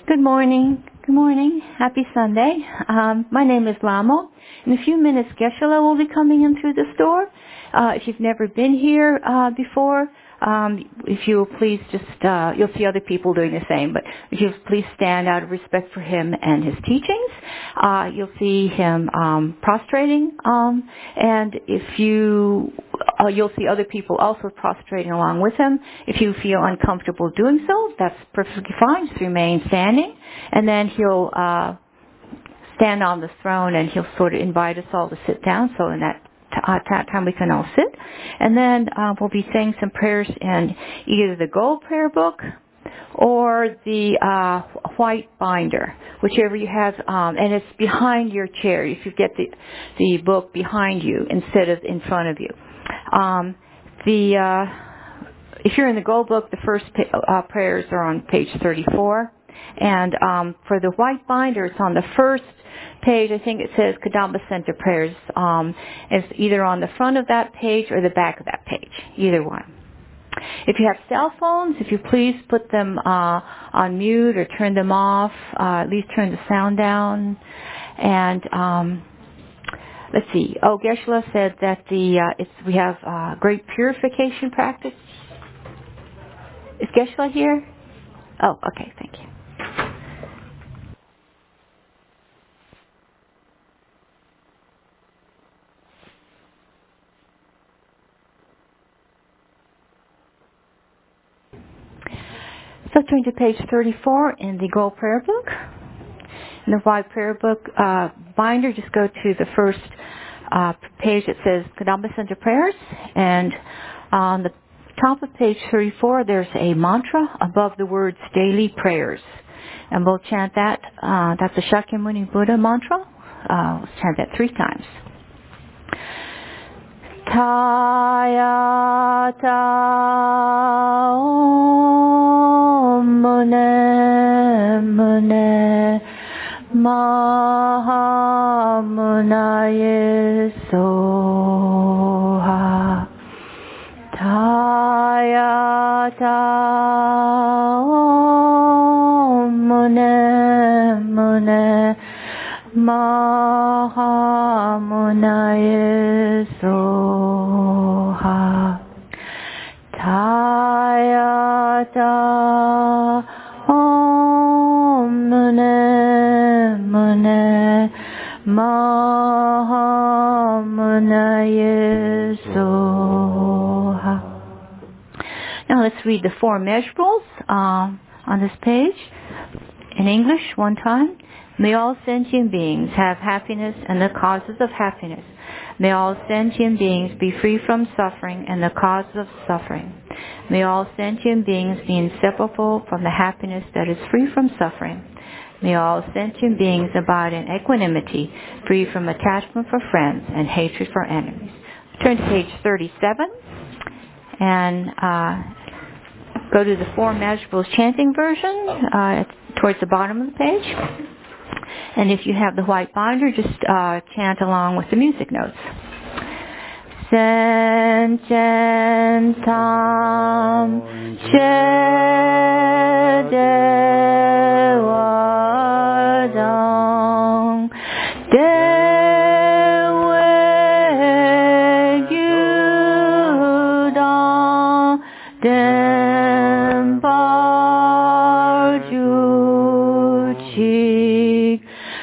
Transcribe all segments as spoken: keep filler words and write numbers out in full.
Good morning. Good morning. Happy Sunday. Um, my name is Lamo. In a few minutes, Geshe-la will be coming in through this door. Uh, if you've never been here uh, before, um, if you will please just, uh, you'll see other people doing the same, but if you'll please stand out of respect for him and his teachings. Uh, you'll see him um, prostrating, um, and if you, uh, you'll see other people also prostrating along with him. If you feel uncomfortable doing so, that's perfectly fine. Just remain standing, and then he'll uh, stand on the throne, and he'll sort of invite us all to sit down. So in that Uh, that time we can all sit, and then uh, we'll be saying some prayers in either the gold prayer book or the uh, white binder, whichever you have, um, and it's behind your chair. If you get the the book behind you instead of in front of you, um, the uh, if you're in the gold book, the first pa- uh, prayers are on page thirty-four, and um, for the white binder, it's on the first page. I think it says Kadamba Center Prayers. Um, it's either on the front of that page or the back of that page, either one. If you have cell phones, if you please put them uh, on mute or turn them off, uh, at least turn the sound down. And um, let's see. Oh, Geshe-la said that the uh, it's we have uh, great purification practice. Is Geshe-la here? Oh, okay. Thank you. So turn to page thirty-four in the gold prayer book. In the white prayer book uh, binder, just go to the first uh, page that says Kadamba Center Prayers, and on the top of page thirty-four, there's a mantra above the words Daily Prayers, and we'll chant that. Uh, that's the Shakyamuni Buddha mantra. Uh, let's chant that three times. Tayata Om Mune Mune Mahamunaye Soha. Tayata Om Mune Mune Mahamunaye Soha. Tayata Om Mune Mune Mahamunaye Soha. Now let's read the four measurables um, on this page in English one time. May all sentient beings have happiness and the causes of happiness. May all sentient beings be free from suffering and the causes of suffering. May all sentient beings be inseparable from the happiness that is free from suffering. May all sentient beings abide in equanimity, free from attachment for friends and hatred for enemies. Turn to page thirty-seven and uh, go to the Four Measurables chanting version uh, towards the bottom of the page. And if you have the white binder, just uh, chant along with the music notes. Sencentam Chedewadam Dewegyudam Dembarjuchik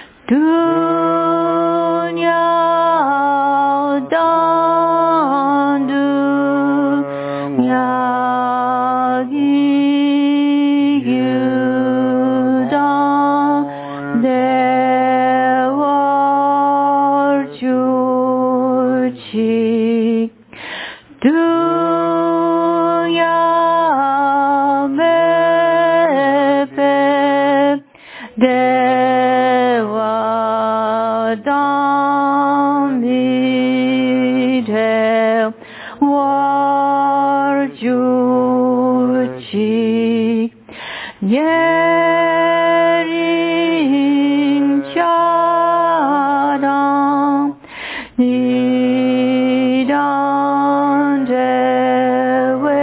Dunya Dandu Yagiyudam Dewarjuchik Dunya Mepe Dewadamidel Warjuchik Yerin Chadam Nidan Dewe.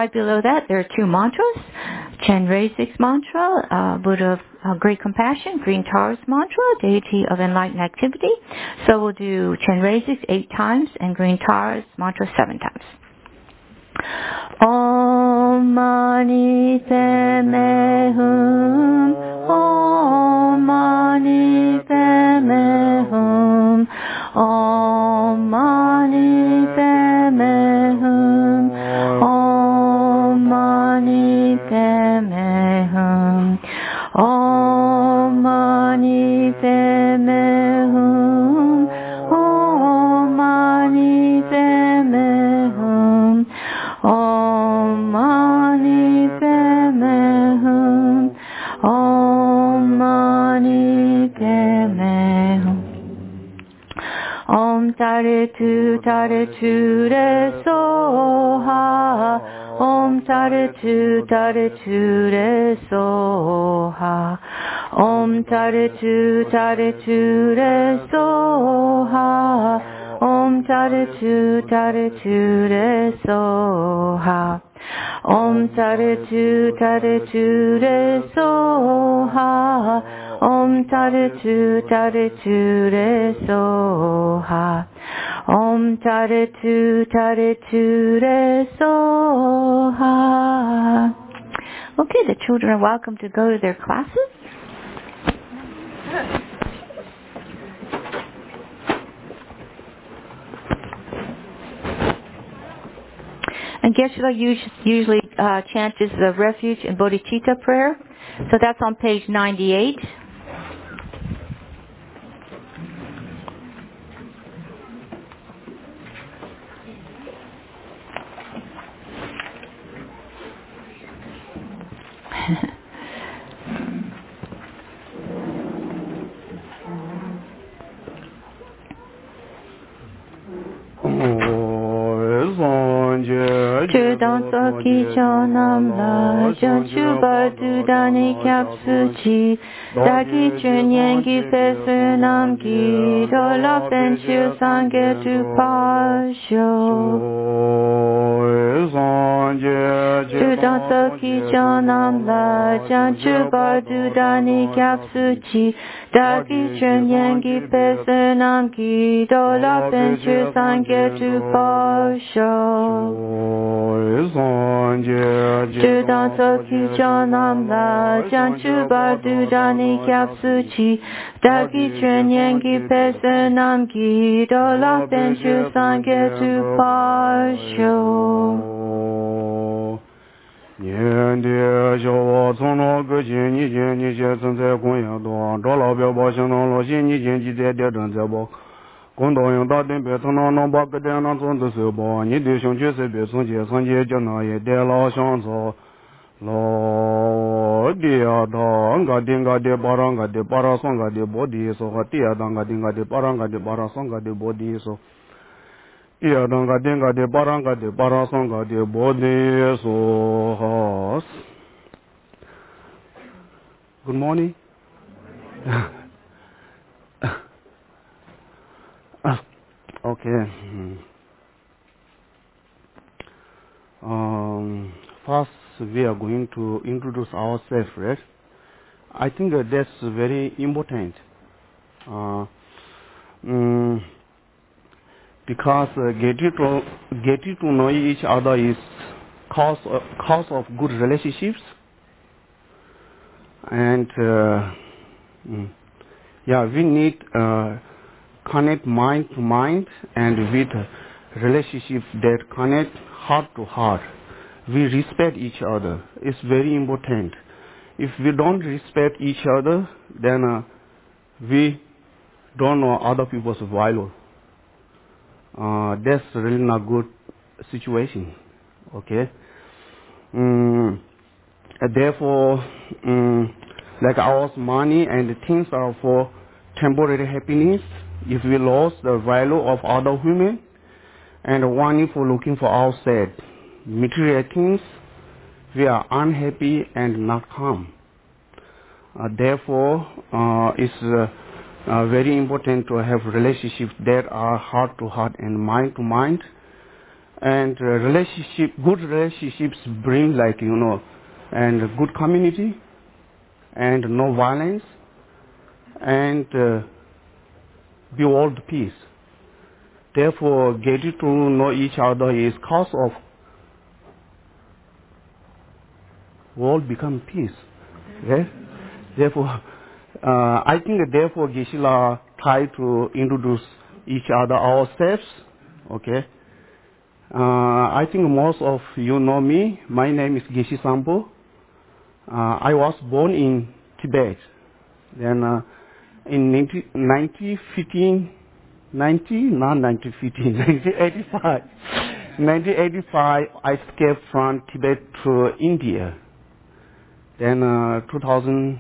right below that, there are two mantras. Chenrezig's mantra, uh, Buddha of uh, Great Compassion, Green Taurus mantra, Deity of Enlightened Activity. So we'll do Chenrezig's eight times and Green Taurus mantra seven times. Om Mani Padme Hum, Om Mani Padme Hum, Om Mani Padme Hum, Om Mani Padme Hum, Om Mani Padme Hum, Om Mani Padme Hum, Om Mani Padme Hum, Om Mani Padme Hum. Om Tare Tu Tare Tu Re Soha, Om Tare Tu Tare Tu Re Soha, Om Tare Tu Tare Tu Re Soha, Om Tare Tu Tare Tu Re Soha, Om Tare Tu Tare Tu Re Soha, Om Tare Tu Tare Tu Re Soha, Om Tare Tu Tare Tu Re Soha. Okay, the children are welcome to go to their classes. And Geshe-la usually uh, chants the Refuge and Bodhicitta prayer. So that's on page ninety-eight. Chudang Soki Chonam La Janchu Badu Dani Kapsuchi Dagi Chunyangi Pesunam Gi Dola Benchu Sange Tu Pasho Chudang Soki Chonam La Janchu Badu Dani Kapsuchi Dagi Chunyangi Pesunam Gi Dola Benchu Sange Tu Pasho Chudang Soki Chonam La Janchu Badu Dani Kyapsuchi Dagi Chunyangi Pesunam Gi Dola Benchu Sange Tu Pasho Nian De Xiao Cong No Ge Jin Ni Jin Ni Xie Zhen Zai Gong Yang Duan Zhao Lao Biao Bao Xiang Nong Lo Xin Ni Jin Ji Zai De Zhen Zai Bao Gong Dao Yang Da Den Bei Cong Nong Nong Ba Ge Den Nang Zong De Se Bao Ni De Xiong Jue Se Bei Cong Jie Sang Jie Jiao Na Ye De Lao Xiang Zao Lo Di Ya Da Nga Di Nga Di Ba Ra Nga Di Ba Ra Song Nga Di Bo Di So Di Ya Da Nga Di Nga Di Ba Ra Nga Di Ba Ra Song Nga Di Bo Di So Di Ya Da Nga Di Nga Di Ba Ra Nga Di Ba Ra Song Nga Di Bo Di So Good morning. Okay. Um, first, we are going to introduce ourselves, right? I think uh, that's very important. Uh, um, because uh, getting to getting to know each other is cause of, cause of good relationships, and uh, mm, yeah, we need uh, connect mind to mind and with relationship that connect heart to heart. We respect each other. It's very important. If we don't respect each other, then uh, we don't know other people's value. Uh, that's really not good situation. Okay. Um, therefore, um, like our money and things are for temporary happiness. If we lost the value of other women and wanting for looking for outside material things, we are unhappy and not calm. Uh, therefore, uh, it's uh, uh, very important to have relationships that are heart to heart and mind to mind, And uh, relationship, good relationships bring like, you know, and good community, and no violence, and uh, build peace. Therefore, getting to know each other is cause of world become peace. Okay? Therefore, uh, I think that therefore Geshe-la try to introduce each other ourselves. Okay? Uh, I think most of you know me. My name is Geshe Sampo. Uh, I was born in Tibet. Then uh, in nineteen fifteen, ninety, not nineteen fifteen, nineteen eighty-five. nineteen eighty-five, I escaped from Tibet to India. Then uh, two thousand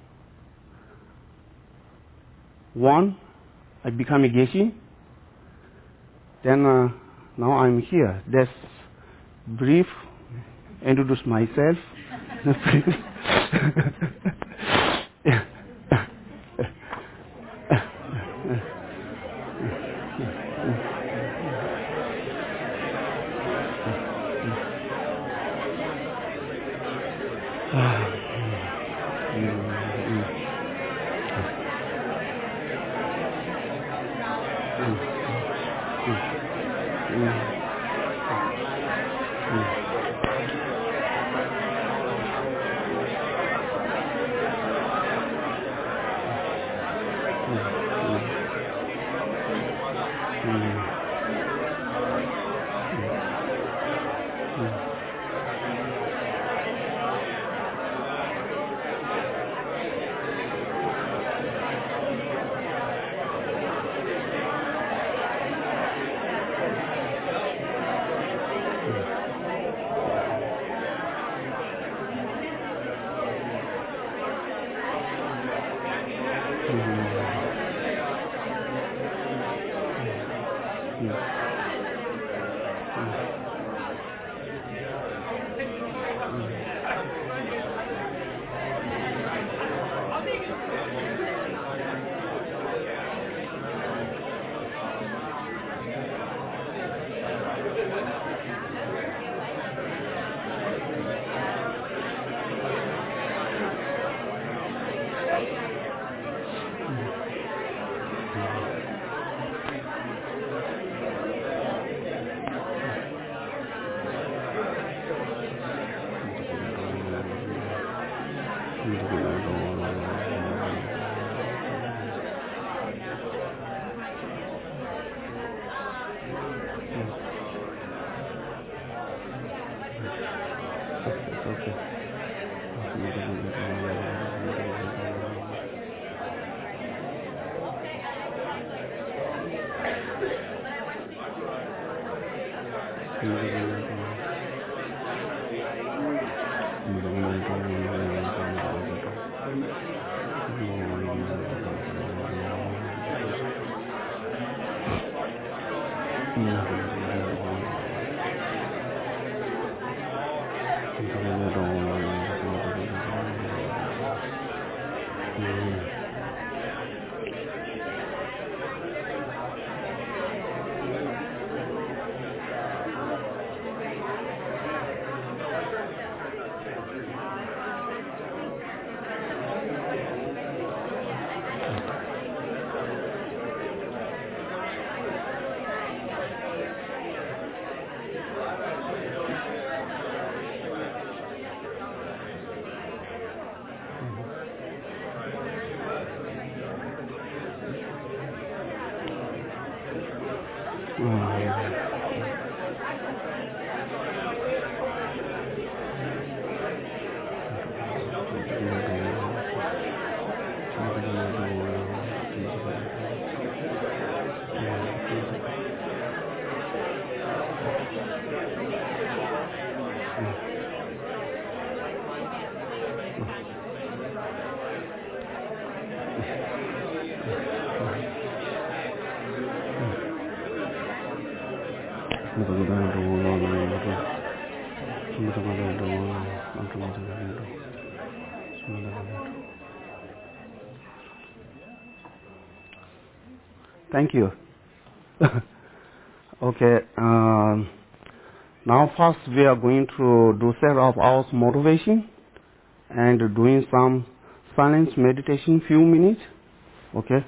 one, I became a Geshe. Then uh, now I'm here. That's brief. Introduce myself. Thank you. Okay. Um, Now first we are going to do set of hours motivation and doing some silence meditation few minutes. Okay.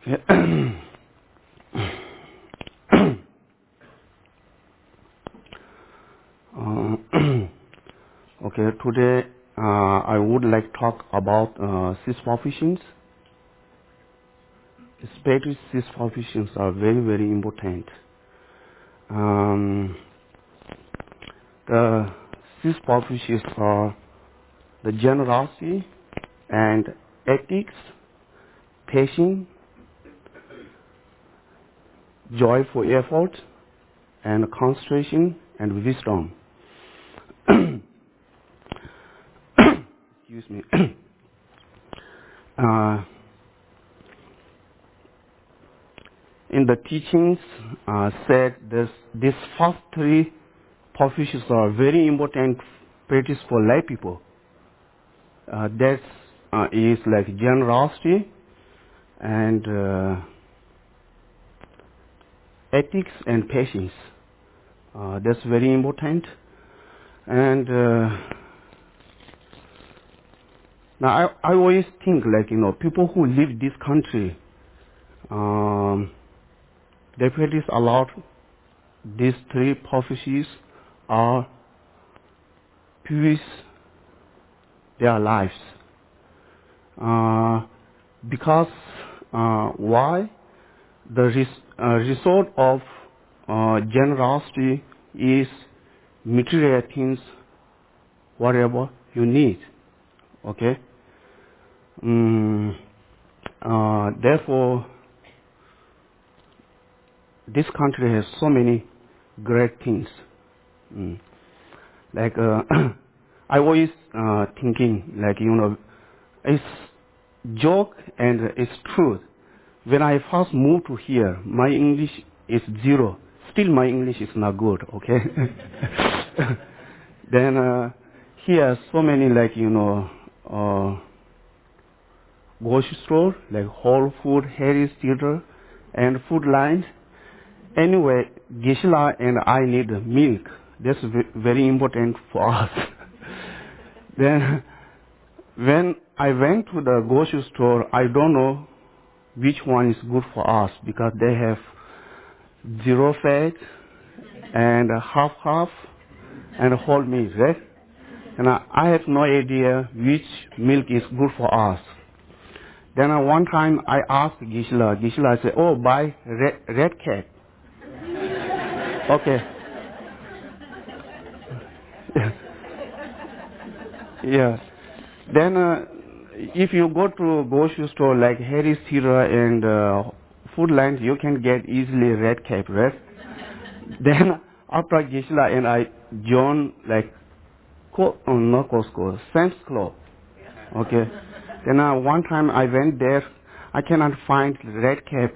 Okay. Uh, okay, today uh, I would like to talk about uh, cis coefficients. Especially cis coefficients are very, very important. Um, the cis coefficients are the generosity and ethics, patience, joy for effort, and concentration and wisdom. Excuse me. uh, in the teachings, uh, said this these first three coefficients are very important practice for lay people. Uh, that uh, is like generosity and uh, ethics and patience. Uh, that's very important. And uh, now I, I always think like, you know, people who live this country, um, they practice a lot. These three prophecies are purifies their lives. Uh, because uh, why? The res, uh, result of uh, generosity is material things, whatever you need. Okay. Mm, uh, therefore, this country has so many great things. Mm. Like uh, I always uh, thinking, like, you know, it's joke and it's truth. When I first moved to here, my English is zero. Still, my English is not good. Okay. Then uh, here, so many, like, you know, uh, grocery store like Whole Food, Harris Theater, and Food Line. Anyway, Gisela and I need milk. That's v- very important for us. Then, when I went to the grocery store, I don't know which one is good for us because they have zero fat and half half and whole milk, right? And I, I have no idea which milk is good for us. Then uh, one time I asked Gisela, Gisela said, "Oh, buy red, red cat." Okay. Yeah. Then uh, if you go to grocery store like Harris Theater and uh, Food Line, you can get easily red cap, right? Then after Gisela and I joined like Co- oh, not Costco, Sam's Club. Okay. Then uh, one time I went there, I cannot find red cap.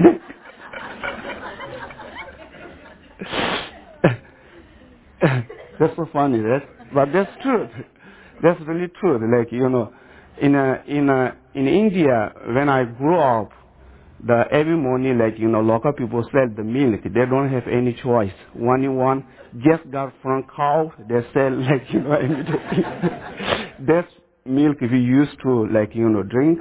That's so funny, right? But that's true. That's really true. Like, you know, in a, in a, in India, when I grew up, the every morning, like, you know, local people sell the milk. They don't have any choice. One in one, just got from cow, they sell, like, you know, immediately. That's milk we used to, like, you know, drink.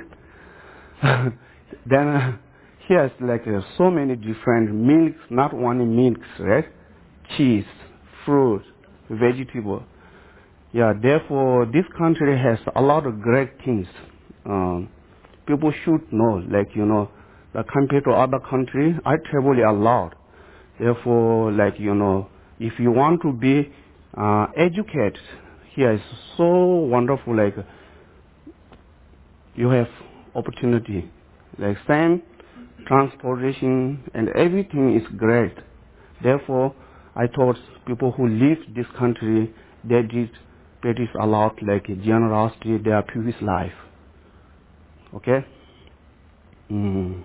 Then uh, here's like uh, so many different milks, not only milks, right? Cheese, fruit, vegetable. Yeah, therefore this country has a lot of great things. Um, people should know, like, you know, that compared to other countries, I travel a lot. Therefore, like, you know, if you want to be uh, educated, here is so wonderful, like, you have opportunity. Like same transportation and everything is great. Therefore, I thought people who live this country, they did practice a lot like generosity, their previous life. Okay? Mm.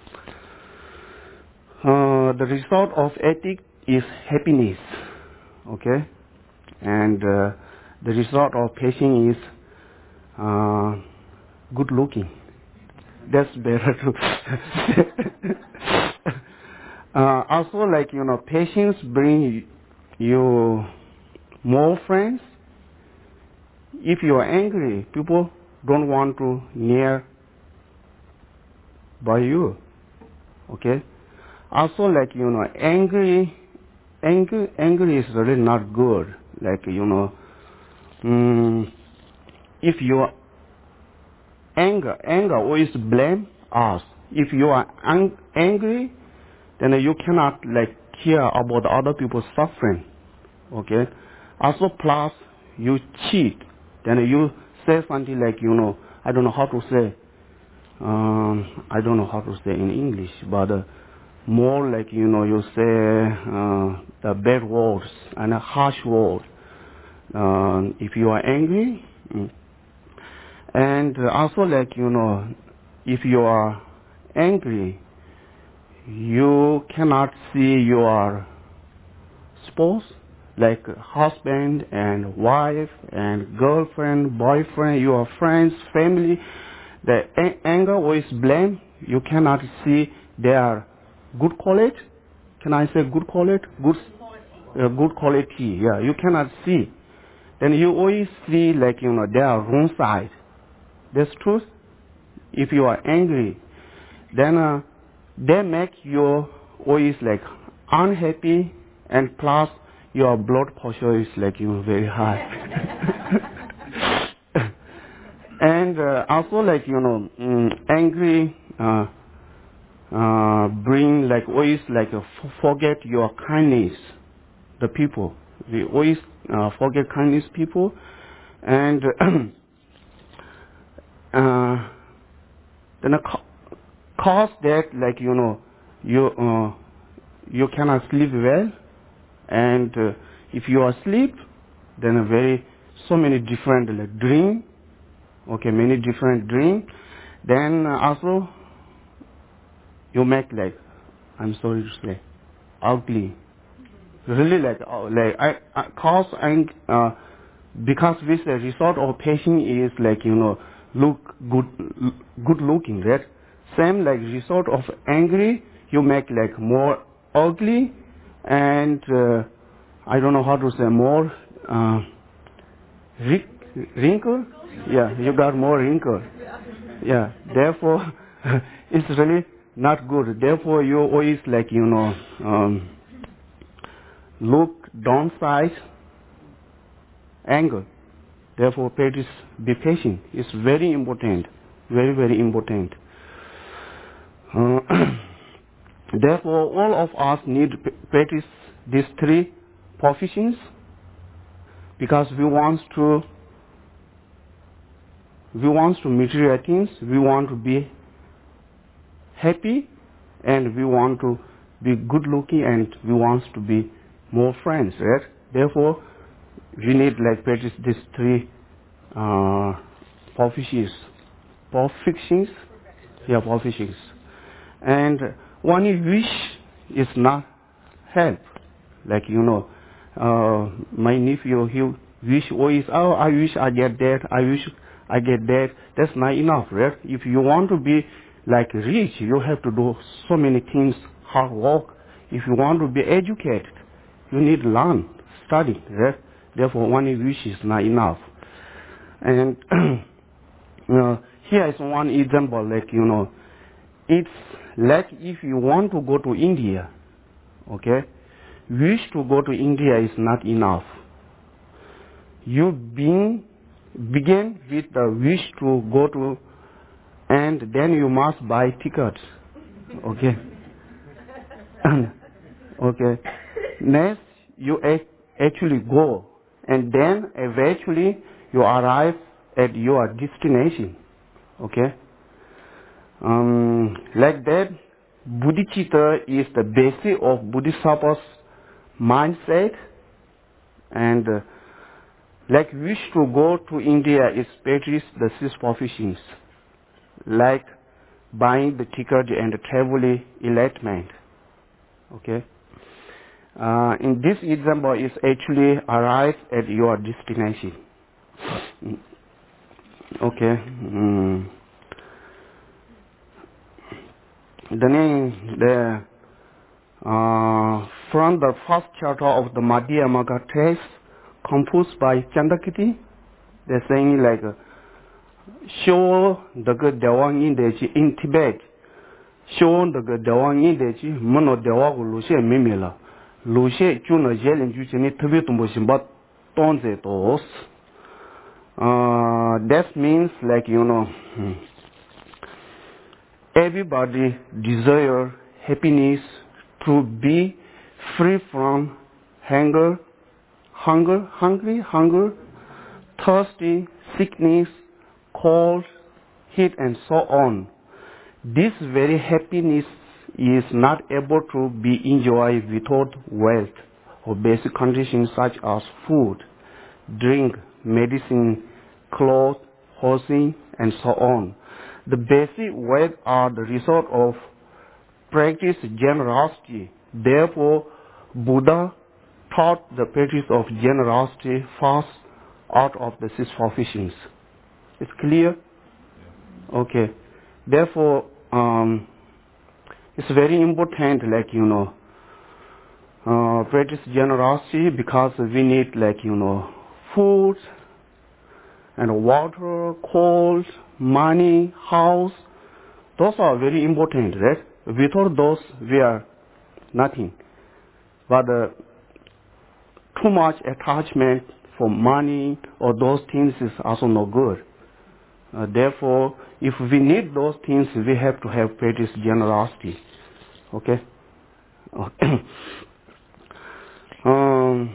Uh, the result of ethic is happiness. Okay? And uh, the result of patience is uh, good looking. That's better too. uh, also, like, you know, patience bring you more friends. If you are angry, people don't want to near by you. Okay. Also, like, you know, angry, angry, angry is really not good. Like, you know, mm, if you are anger, anger always blame us. If you are ang- angry, then you cannot like care about other people's suffering. Okay. Also, plus you cheat, then you say something like, you know, I don't know how to say. Um, I don't know how to say in English, but uh, more like, you know, you say uh, the bad words and a harsh word. Uh, if you are angry, mm. and uh, also like, you know, if you are angry, you cannot see your spouse, like husband and wife and girlfriend, boyfriend, your friends, family. The a- anger always blame. You cannot see their good quality. Can I say good quality? Good, uh, good quality. Yeah, you cannot see. Then you always see like, you know, their wrong side. That's truth. If you are angry, then uh, they make you always like unhappy, and plus your blood pressure is like, you know, very high. And uh, also like, you know, mm, angry uh, uh, bring like always like uh, f- forget your kindness, the people. We always uh, forget kindness people, and uh, then a co- cause that like, you know, you uh, you cannot sleep well, and uh, if you are asleep, then a very so many different like dream, okay, many different dream. Then uh, also you make like, I'm sorry to say, ugly, really like uh, like I, I cause and uh, because this the result of patient is like, you know, look good, good looking, right? Same like result of angry, you make like more ugly, and uh, I don't know how to say more uh, wrinkle. Yeah, you got more wrinkle. Yeah, therefore it's really not good. Therefore you always like, you know, um, look downside, angle. Therefore, practice be patient. It's very important, very very important. Uh, therefore, all of us need to practice these three professions, because we want to we want to material things. We want to be happy, and we want to be good looking, and we want to be more friends, right? Therefore, we need like practice these three uh, professions. Professions? Yeah, professions. And one wish is not help. Like, you know, uh, my nephew, he wish always, oh, I wish I get that, I wish I get that. That's not enough, right? If you want to be like rich, you have to do so many things, hard work. If you want to be educated, you need to learn, study, right? Therefore, one wish is not enough. And uh, here is one example, like, you know, it's like if you want to go to India, okay, wish to go to India is not enough. You begin, begin with the wish to go to, and then you must buy tickets, okay. Okay. Next, you ac- actually go, and then eventually you arrive at your destination, okay. Um, like that, bodhicitta is the basis of Bodhisattva's mindset, and uh, like wish to go to India is practice the six professions, like buying the ticket and the traveling enlightenment. Okay. Uh, in this example, is actually arrive at your destination. Okay. Mm. The name the uh, from the first chapter of the Madhyamaka text, composed by Chandakirti, they're saying like, show the good Dewang in the in Tibet. shown the dewa ni de chi mono dewa gu lu she me me la lu she chu na je len ju chi ni thabi tum bo sim ba ton ze tos uh that means like you know everybody desire happiness to be free from hunger hunger hungry hunger thirsty sickness cold heat and so on. This very happiness is not able to be enjoyed without wealth or basic conditions such as food, drink, medicine, clothes, housing, and so on. The basic wealth are the result of practice generosity. Therefore, Buddha taught the practice of generosity first out of the six provisions. It's clear? Okay. Therefore, um, it's very important, like, you know, uh, practice generosity because we need, like, you know, food and water, coal, money, house. Those are very important, right? Without those, we are nothing. But uh, too much attachment for money or those things is also no good. Uh, therefore, if we need those things, we have to have practice generosity. Okay? Okay. um,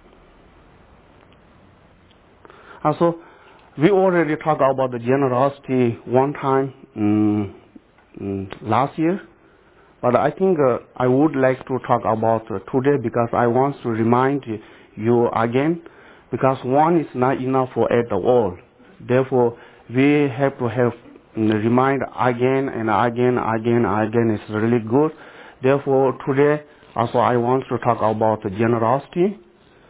also, we already talked about the generosity one time um, um, last year, but I think uh, I would like to talk about uh, today because I want to remind you again, because one is not enough for at all. Therefore, we have to have um, remind again and again, again, again. It's really good. Therefore, today also I want to talk about generosity.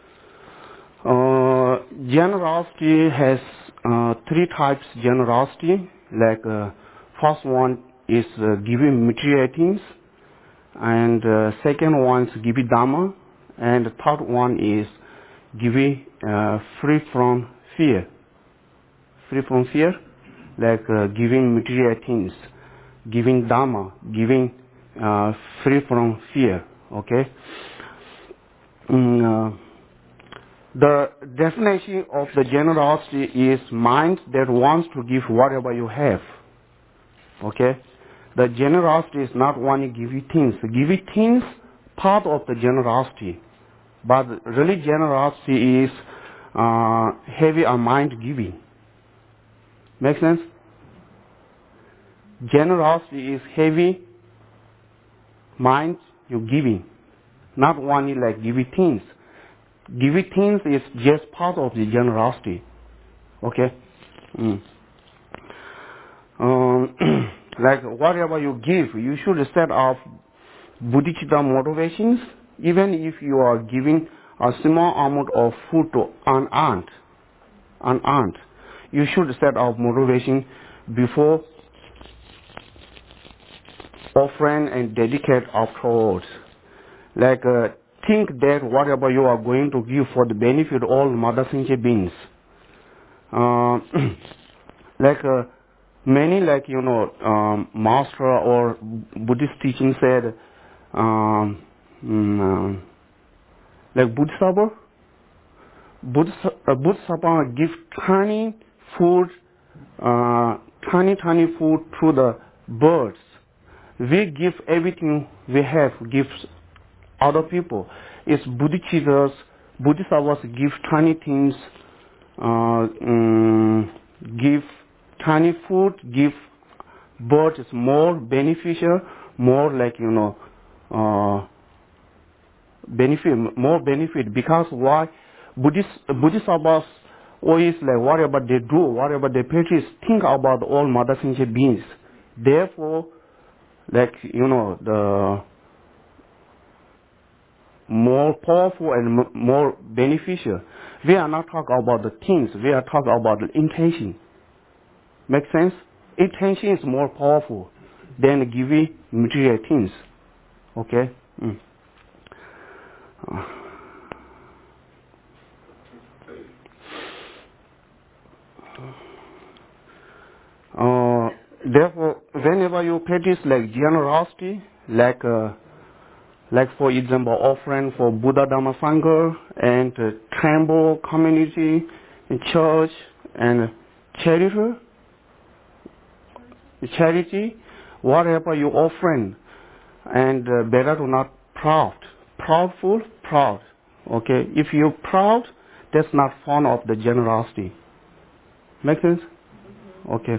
Uh, generosity has uh, three types generosity. Like uh, first one is uh, giving material things, and uh, second one is giving dharma, and the third one is giving uh, free from fear. Free from fear, like uh, giving material things, giving dharma, giving uh, free from fear. Okay. Mm, uh, the definition of the generosity is mind that wants to give whatever you have. Okay. The generosity is not only give you things. Give you things, part of the generosity. But really generosity is uh, heavy on mind giving. Make sense? Generosity is heavy mind you giving. Not only like giving things. Giving things is just part of the generosity. Okay? Mm. Um, like whatever you give, you should set up bodhicitta motivations, even if you are giving a small amount of food to an aunt. An aunt. You should set up motivation before offering and dedicate afterwards. Like uh, think that whatever you are going to give for the benefit of all mother sentient beings. Uh, like uh, many, like you know, um, master or Buddhist teaching said, um, mm, uh, like Bodhisattva, Bodhisattva, Bodhisattva give tiny food, uh, tiny tiny food to the birds. We give everything we have, gives other people. It's Bodhicittas, Bodhisattvas give tiny things, uh, um, give tiny food, give birds more beneficial, more like, you know, uh, benefit, more benefit. Because why? Buddhist, Bodhisattvas always like whatever they do, whatever they practice, think about all mother sentient beings. Therefore, like, you know, the more powerful and m- more beneficial. We are not talking about the things, we are talking about the intention. Make sense? Intention is more powerful than giving material things. Okay? Mm. Uh, therefore, whenever you practice like generosity, like uh, like for example, offering for Buddha Dhamma Sangha and uh, tribal community, church and charity, charity, whatever you offering, and uh, better to not proud, proudful, proud. Okay, if you proud, that's not form of the generosity. Make sense? Okay.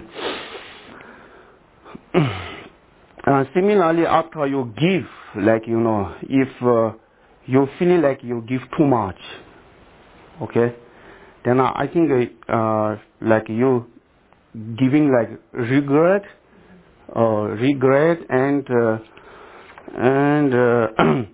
Uh, similarly, after you give, like, you know, if uh, you feel like you give too much, okay, then uh, I think uh, like you giving like regret, uh, regret and uh, and uh,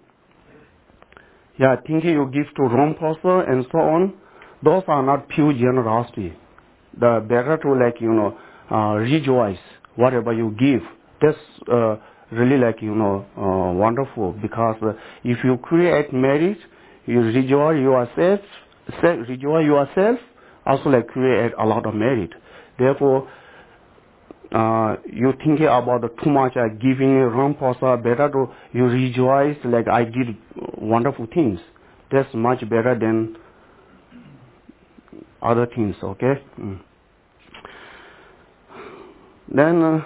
yeah, thinking you give to wrong person and so on, those are not pure generosity. The better to like, you know, uh, rejoice whatever you give. That's uh, really like, you know, uh, wonderful, because uh, if you create merit, you rejoice yourself, self, rejoice yourself, also like create a lot of merit. Therefore, uh, you thinking about the too much uh, giving wrong person, better to you rejoice like I did wonderful things. That's much better than other things, okay? Mm. Then, uh,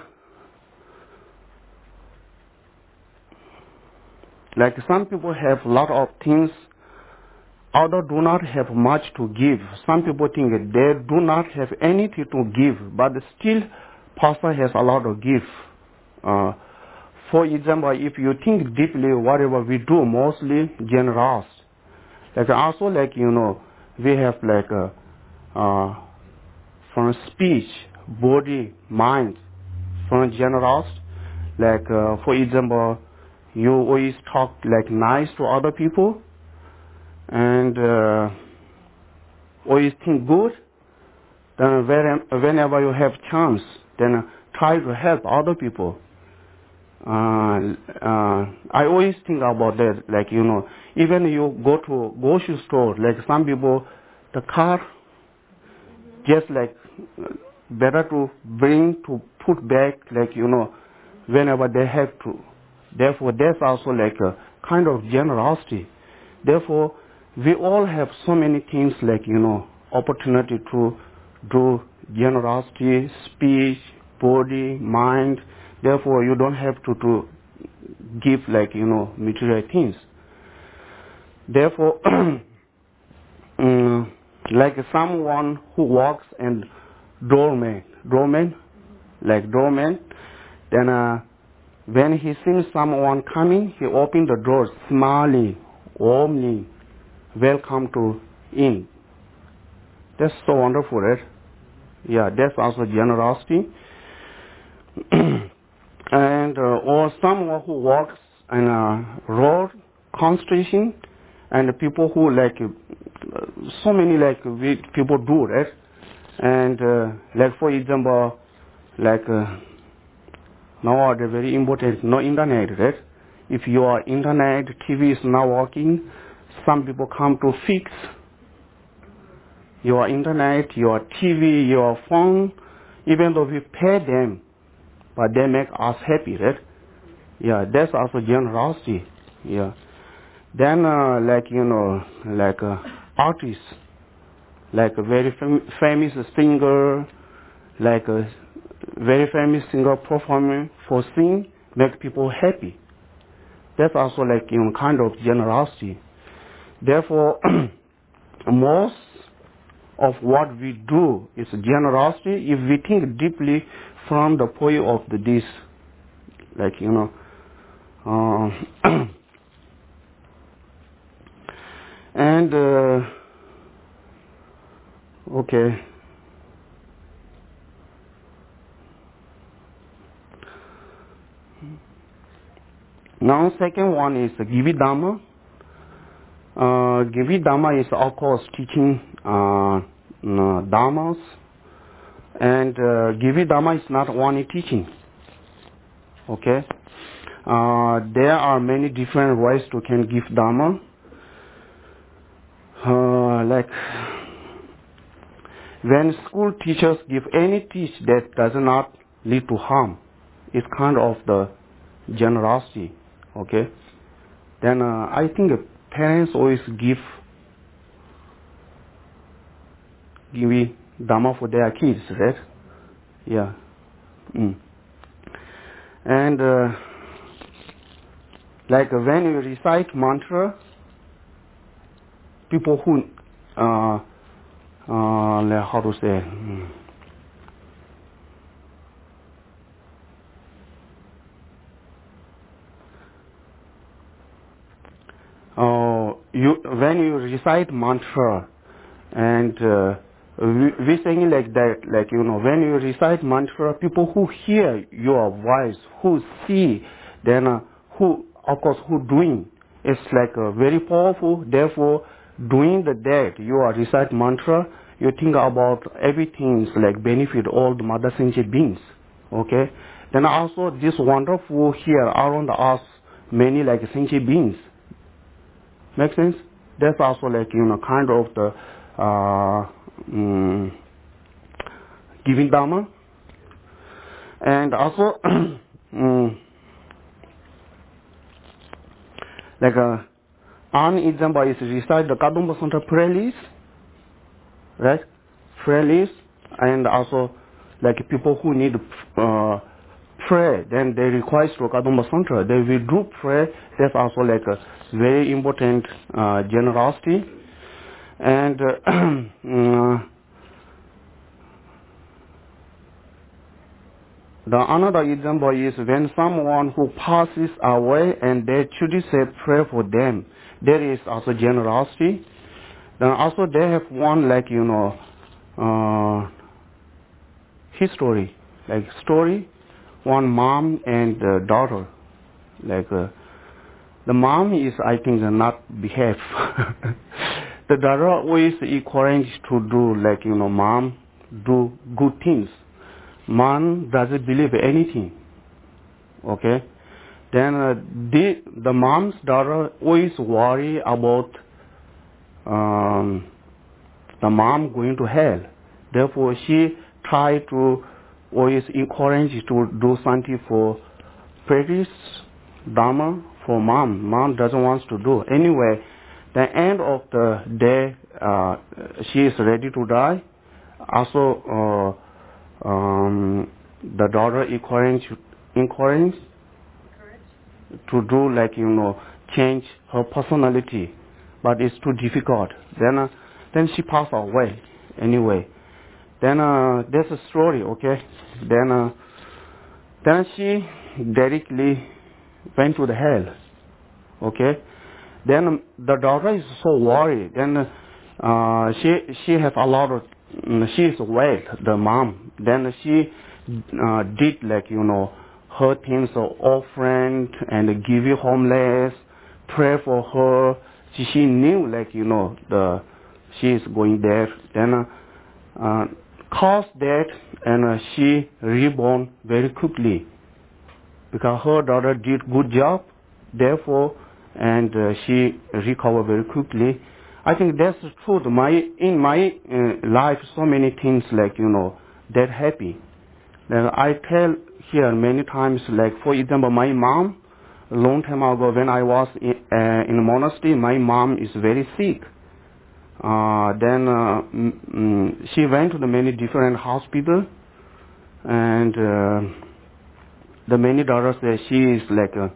like some people have a lot of things, others do not have much to give. Some people think that they do not have anything to give, but still, pastor has a lot to give. Uh, for example, if you think deeply, whatever we do, mostly generous. Like also, like you know, we have like a, uh, from speech, body, mind, from generous. Like uh, for example, you always talk like nice to other people, and uh, always think good. Then whenever you have chance, then try to help other people. Uh, uh, I always think about that, like, you know, even you go to grocery store, like some people, the car, just like better to bring to put back, like, you know, whenever they have to. Therefore, that's also like a kind of generosity. Therefore, we all have so many things like, you know, opportunity to do generosity, speech, body, mind. Therefore, you don't have to, to give like, you know, material things. Therefore, um, like someone who walks and doorman, doorman, like doorman, then uh, when he sees someone coming, he opens the door, smiling, warmly, welcome to in. That's so wonderful, right? Yeah, that's also generosity. And uh, or someone who walks in a road, construction, and the people who like uh, so many like we, people do, right? And uh, like for example, like uh, now the very important, no internet, right? If your internet T V is not working, some people come to fix your internet, your T V, your phone, even though we pay them, but they make us happy, right? Yeah, that's also generosity. Yeah. Then, uh, like, you know, like uh, artists, like a very fam- famous singer, like a very famous singer performing for sing, make people happy. That's also like, you know, kind of generosity. Therefore, most of what we do is generosity if we think deeply from the point of the this, like, you know, uh, and uh, okay. Now second one is Givi Dhamma. Uh, Givi Dhamma is of course teaching uh, uh, Dhammas, and uh, Givi Dhamma is not only teaching. Okay, uh, there are many different ways to can give Dhamma. Uh, like when school teachers give any teach that does not lead to harm, is kind of the generosity. Okay. Then uh, I think parents always give give dharma for their kids, right? Yeah. Mm. And uh, like uh, when you recite mantra, people who uh, uh, like how to say. Mm, Uh, you when you recite mantra and uh, we, we saying like that, like you know, when you recite mantra, people who hear your voice, who see, then uh, who of course who doing, it's like uh, very powerful. Therefore, doing the that you are recite mantra, you think about everything like benefit all the mother sentient beings. Okay, then also this wonderful here around us many like sentient beings. Make sense? That's also like, you know, kind of the uh, mm, giving dharma. And also, mm, like uh, an example is recite the Kadamba Sutra prayer list, right? Prayer list, and also like people who need uh, prayer, then they request for Kadamba Sutra. They will do prayer. That's also like a very important uh, generosity. And uh, mm, the another example is when someone who passes away and they should say pray for them. There is also generosity. Then also they have one like you know uh, history, like story. One mom and uh, daughter, like uh, the mom is I think not behave. The daughter always encouraged to do like you know mom do good things. Mom doesn't believe anything. Okay, then uh, the the mom's daughter always worry about um, the mom going to hell. Therefore, she try to always encourage to do something for practice dharma for mom. Mom doesn't want to do anyway. The end of the day, uh, she is ready to die. Also. Uh, Um, the daughter encourage, encourage to do like you know change her personality, but it's too difficult. Then uh, then she passed away anyway. Then uh, there's a story, okay. Then uh, then she directly went to the hell, okay. Then um, the daughter is so worried. Then uh, she she has a lot of she is weak, the mom. Then she uh, did like you know her things of offering and give you homeless, pray for her. She, she knew like you know the she is going there. Then uh, uh, caused that and uh, she reborn very quickly because her daughter did good job. Therefore, and uh, she recovered very quickly. I think that's the truth. My in my uh, life, so many things like you know that happy. Then I tell here many times, like for example, my mom, a long time ago when I was in, uh, in the monastery, my mom is very sick. Uh, then uh, mm, mm, she went to the many different hospitals, and uh, the many doctors say she is like uh,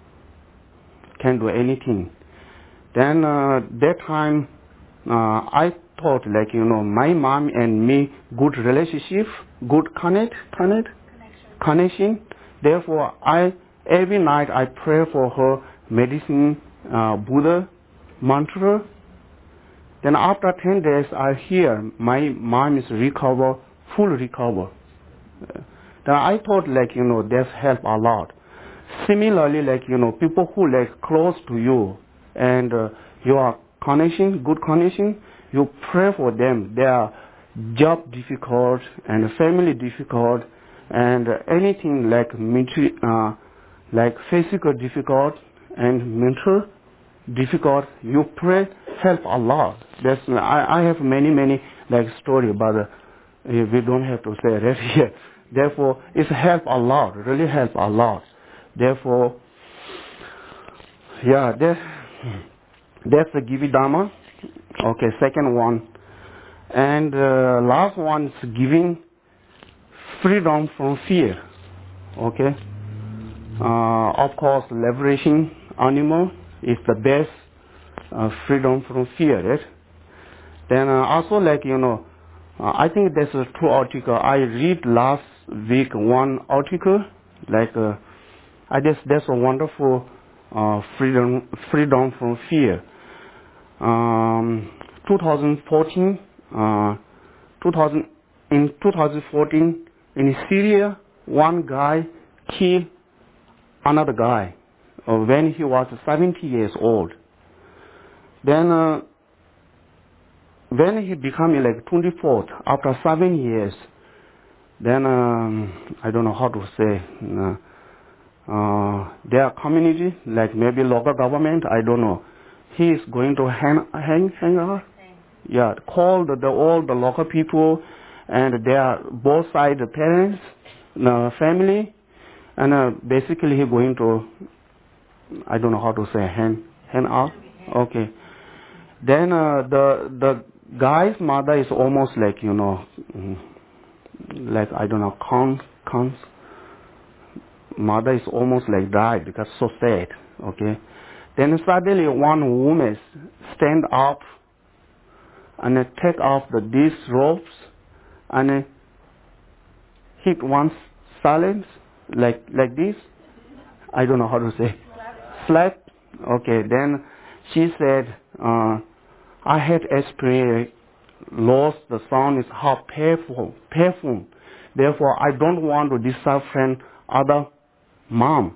can't do anything. Then uh, that time, uh, I thought like you know my mom and me good relationship, good connect, connect, connection. connection. Therefore, I every night I pray for her medicine, uh, Buddha mantra. Then after ten days, I hear my mom is recover, full recover. Uh, then I thought like you know that's help a lot. Similarly, like you know people who like close to you and uh, your connection, good connection, you pray for them. Their job difficult and family difficult and uh, anything like mental, uh, like physical difficult and mental difficult, you pray help a lot. That's I, I have many many like story, but uh, we don't have to say that here. Therefore, it's help a lot, really help a lot. Therefore, yeah, that, that's the Givi Dharma. Okay, second one. And uh, last one is giving freedom from fear. Okay. Uh, of course, liberation animal is the best uh, freedom from fear, right? Then uh, also like, you know, uh, I think there's a two article. I read last week one article, like, uh, I guess that's a wonderful uh, freedom, freedom from fear. Um, twenty fourteen, uh, two thousand, in twenty fourteen, in Syria, one guy killed another guy uh, when he was seventy years old. Then uh, when he became like twenty-fourth, after seven years, then um, I don't know how to say, uh, uh, their community, like maybe local government, I don't know, he is going to hang, hang, hang out. Yeah, call the, the, all the local people and their both side parents, uh, family, and uh, basically he going to, I don't know how to say, hang, hang out. Okay. Then uh, the the guy's mother is almost like, you know, like I don't know, con, con, mother is almost like died because so sad. Okay. Then suddenly one woman stand up and uh, take off the these ropes and uh, hit one silence like like this. I don't know how to say. Slap. Okay. Then she said, uh, I had experienced lost the sound is how painful, painful. Therefore, I don't want to disappoint other mom.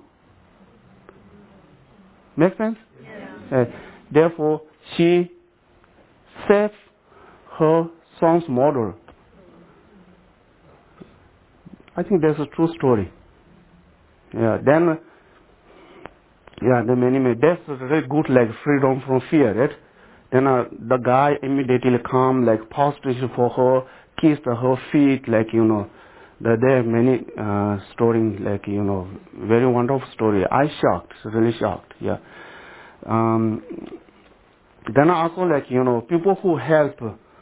Make sense? Yeah. Uh, therefore, she saved her son's mother. I think that's a true story. Yeah. Then, yeah, the many, many that's a very good like freedom from fear, right? Then uh, the guy immediately come, like prostrate for her, kissed her feet, like, you know. The, there are many uh, stories, like, you know, very wonderful story. I shocked, really shocked, yeah. Um, then also, like, you know, people who help,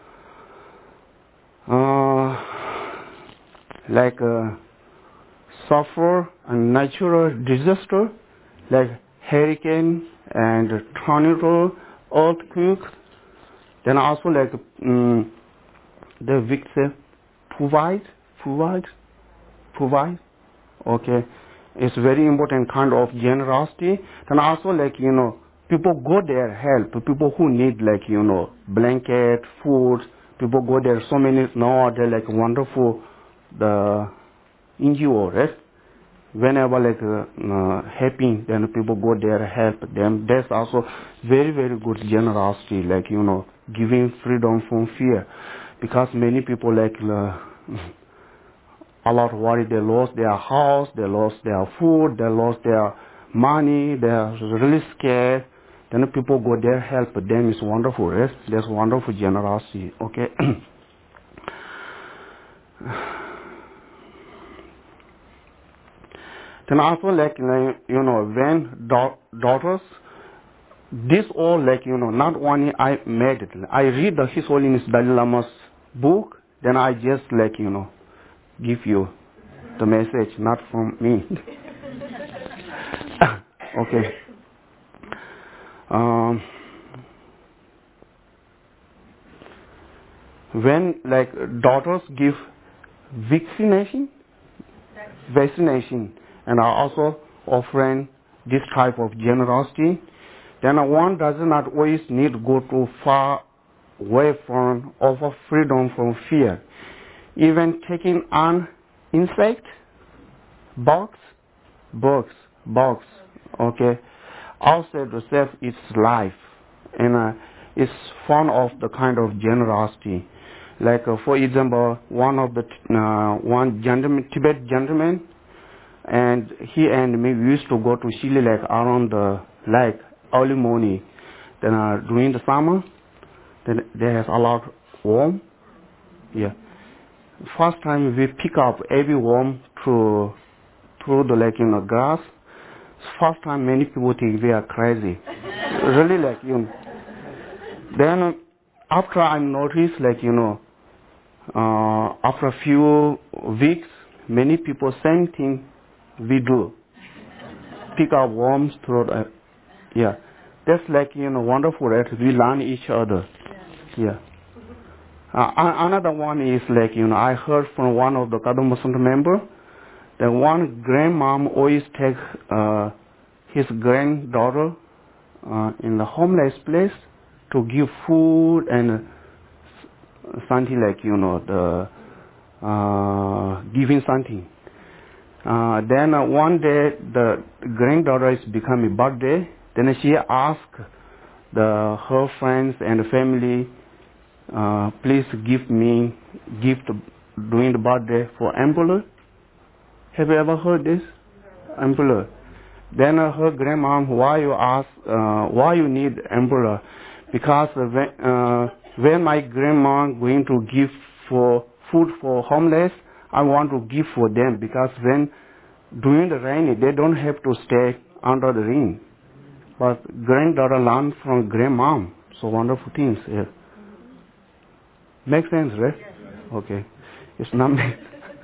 uh, like, uh, suffer a natural disaster, like hurricane and tornado, earthquake. Then also like um, the victim provide, provide, provide. Okay, it's very important kind of generosity. Then also like, you know, people go there help people who need, like, you know, blanket, food. People go there. So many now they're like wonderful the N G O, right? Whenever like uh, uh, helping, then people go there help them. That's also very very good generosity, like, you know, giving freedom from fear, because many people like uh, a lot worried. They lost their house, they lost their food, they lost their money. They are really scared. Then people go there help them. It's wonderful, right? That's wonderful generosity. Okay. Then also like, you know, when da- daughters, this all like, you know, not only I made it. I read the His Holiness Dalai Lama's book, then I just like, you know, give you the message, not from me. Okay. Um, when like daughters give vaccination, vaccination, and are also offering this type of generosity, then one does not always need to go too far away from offer freedom from fear. Even taking an insect, box, box, box, okay, outside the self its life, and uh, it's form of the kind of generosity. Like uh, for example, one of the uh, one gentleman, Tibet gentleman, and he and me we used to go to Chile like around the like early morning. Then uh, during the summer, then there is a lot warm, yeah. First time we pick up every worm through through the like you know grass. First time many people think we are crazy. Really like you know. Then uh, after I noticed like you know, uh, after a few weeks, many people same thing we do. Pick up worms through the, yeah. That's like you know wonderful that we learn each other. Yeah. Uh, a- another one is like you know I heard from one of the Kadam Muslim member that one grandmom always take uh, his granddaughter uh, in the homeless place to give food and uh, something like you know the uh, giving something. Uh, then uh, one day the granddaughter is becoming birthday. Then she asked the her friends and family, uh, please give me gift during the birthday for ambulance. Have you ever heard this? Ambulance. Then uh, her grandmom, why you ask, uh, why you need umbrella? Because uh, when, uh, when my grandma going to give for food for homeless, I want to give for them because when during the rain, they don't have to stay under the rain. But granddaughter learned from grandmom. So wonderful things. Yeah. Make sense, right? Okay. It's not make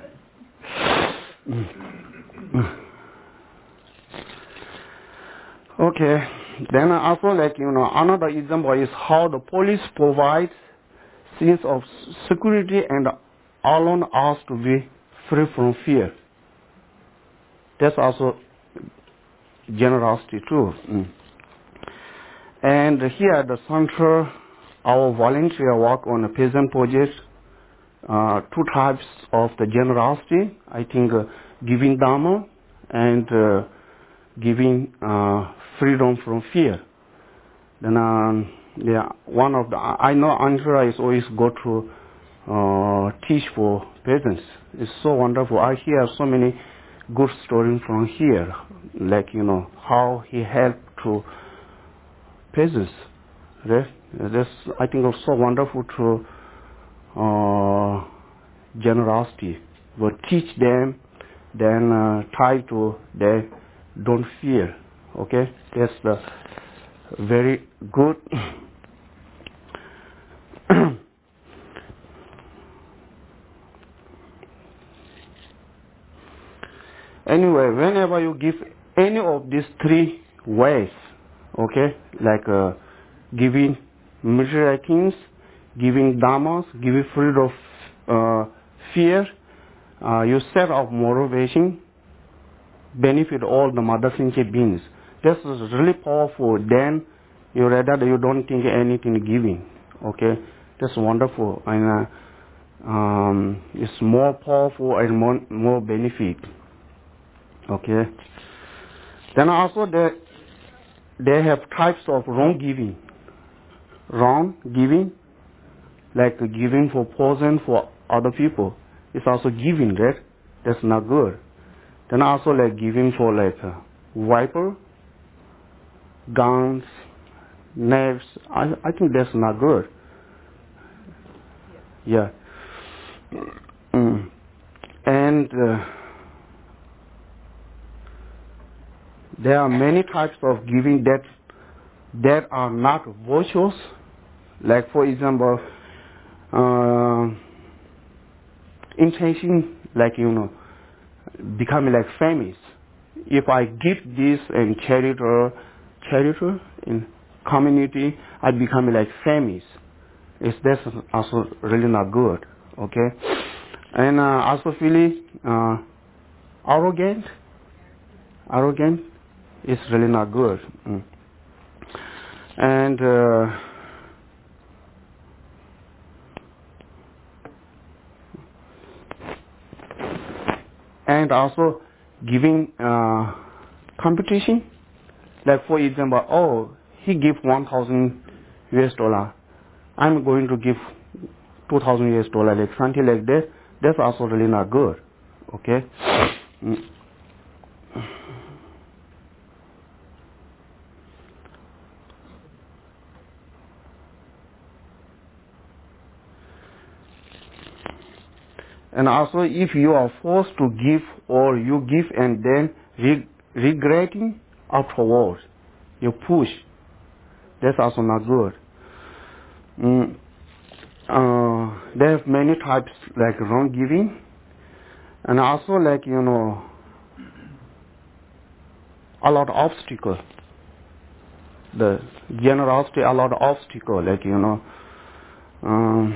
Okay. Then also like, you know, another example is how the police provides sense of security and allow us to be free from fear. That's also generosity too. Mm. And here at the center, our volunteer work on a peasant project, uh, two types of the generosity. I think uh, giving dharma and uh, giving uh, freedom from fear. Then, um, yeah, one of the, I know Andrea is always go to uh, teach for peasants. It's so wonderful. I hear so many good stories from here, like, you know, how he helped to peasants. Right? That's, I think it's so wonderful to uh, generosity. But teach them, then uh, try to, they don't fear. Okay? That's the very good. Anyway, whenever you give any of these three ways, okay, like uh, giving material things, giving dharmas, giving freedom of uh, fear, uh, you set up motivation, benefit all the mother sentient beings. This is really powerful. Then you rather you don't think anything giving, okay. That's wonderful, and uh, um, it's more powerful and more more benefit. Okay. Then also they they have types of wrong giving. Wrong giving, like giving for poison for other people. It's also giving, right? That's not good. Then also like giving for like uh, viper, guns, knives. I I think that's not good. Yeah. Mm. And uh, there are many types of giving that that are not virtuous. Like for example, uh, intention, like you know, becoming like famous. If I give this in charity, charity in community, I become like famous. It's that's also really not good. Okay, and uh, also feeling uh, arrogant. Arrogant is really not good. Mm. And uh, and also giving uh, competition. Like for example, oh, he give one thousand U S dollar. I'm going to give two thousand U S dollar, like something like that. That's also really not good. Okay. Mm. And also, if you are forced to give or you give and then re- regretting afterwards, you push. That's also not good. Mm, uh, there are many types like wrong giving, and also like you know a lot of obstacle. The generosity a lot of obstacle like you know. Um,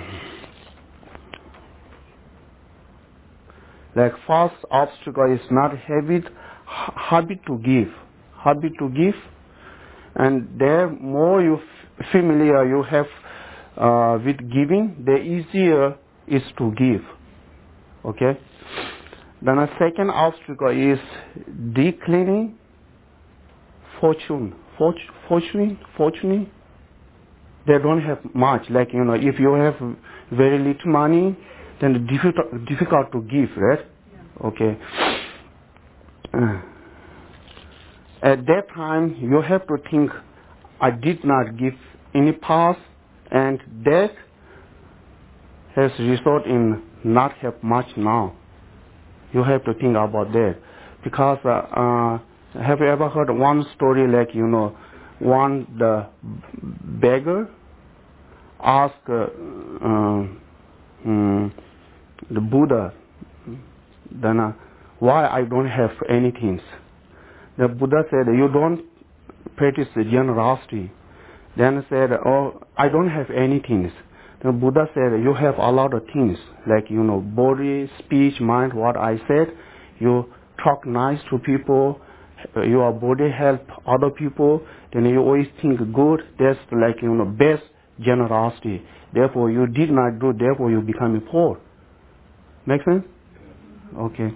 like first obstacle is not habit, habit to give, habit to give, and the more you f- familiar you have uh, with giving, the easier is to give. Okay. Then a second obstacle is declining fortune, Fort- fortune, fortune. They don't have much. Like you know, if you have very little money, then it's difficult difficult to give, right? Yeah. Okay. Uh, at that time, you have to think, I did not give any past, and that has resulted in not have much now. You have to think about that, because uh, uh, have you ever heard one story like you know, one the beggar asked uh, uh, um, the Buddha, then uh, why I don't have anything? The Buddha said, you don't practice generosity. Then said, oh, I don't have anything. The Buddha said, you have a lot of things, like, you know, body, speech, mind, what I said. You talk nice to people, your body help other people, then you always think good. That's like, you know, best generosity. Therefore, you did not do, therefore you become poor. Make sense? Okay.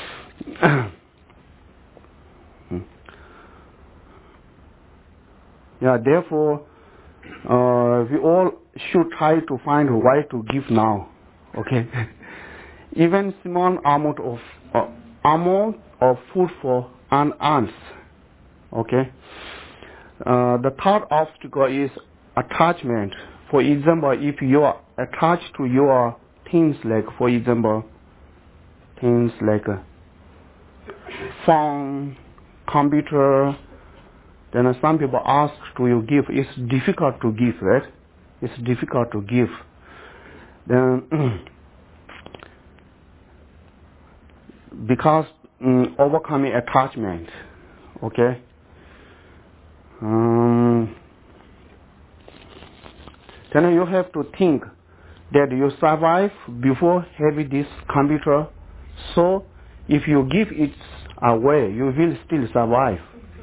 Yeah, therefore, uh, we all should try to find a way to give now. Okay. Even small amount of uh, amount of food for an ants. Okay. Uh, the third obstacle is attachment. For example, if you are attached to your things, like for example, things like a phone, computer, then uh, some people ask, do you give? It's difficult to give, right? It's difficult to give. Then, because um, overcoming attachment, okay? Um, then you have to think that you survive before having this computer. So, if you give it away, you will still survive.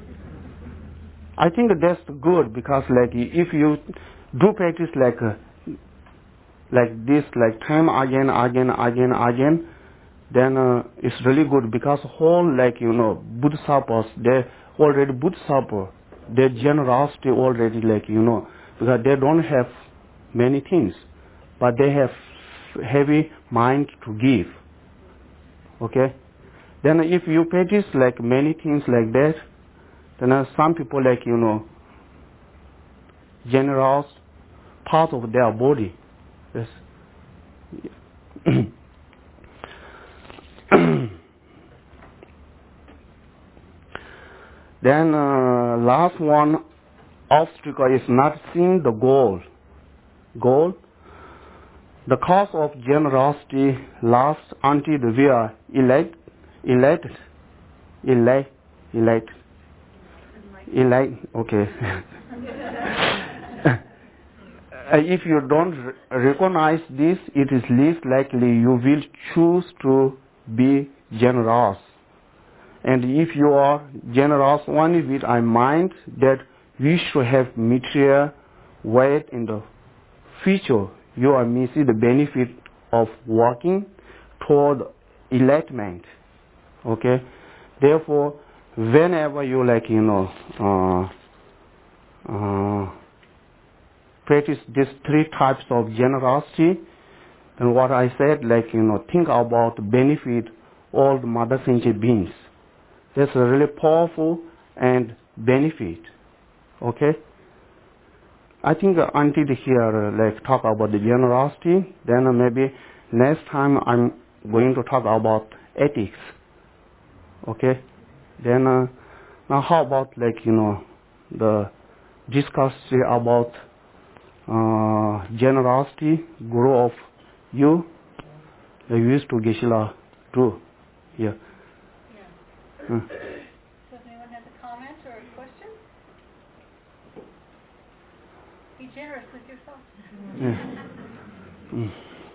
I think that's good, because like if you do practice like uh, like this, like time again, again, again, again, then uh, it's really good, because whole like you know Bodhisattvas, they already Bodhisattva, their generosity already like you know, because they don't have many things, but they have heavy mind to give. Okay, then if you practice like many things like that, then uh, some people like you know generous part of their body. Yes. Then uh, last one obstacle is not seeing the goal. Goal. The cause of generosity lasts until we are elect, elect, elect, elect, elect. Okay. Uh, if you don't r- recognize this, it is least likely you will choose to be generous. And if you are generous only with a mind that we should have material wealth in the future, you are missing the benefit of working toward enlightenment. Okay? Therefore, whenever you like, you know, uh, uh, practice these three types of generosity, and what I said, like, you know, think about the benefit all the mother sentient beings. That's a really powerful and benefit. Okay? I think uh, until here, uh, like, talk about the generosity, then uh, maybe next time I'm going to talk about ethics. Okay. Then uh, now how about like you know the discuss about uh, generosity, grow of you. The used to Geshe-la do. Yeah. Yeah. Uh. So if anyone has a comment or a question? Be generous with yourself. Yeah. Mm.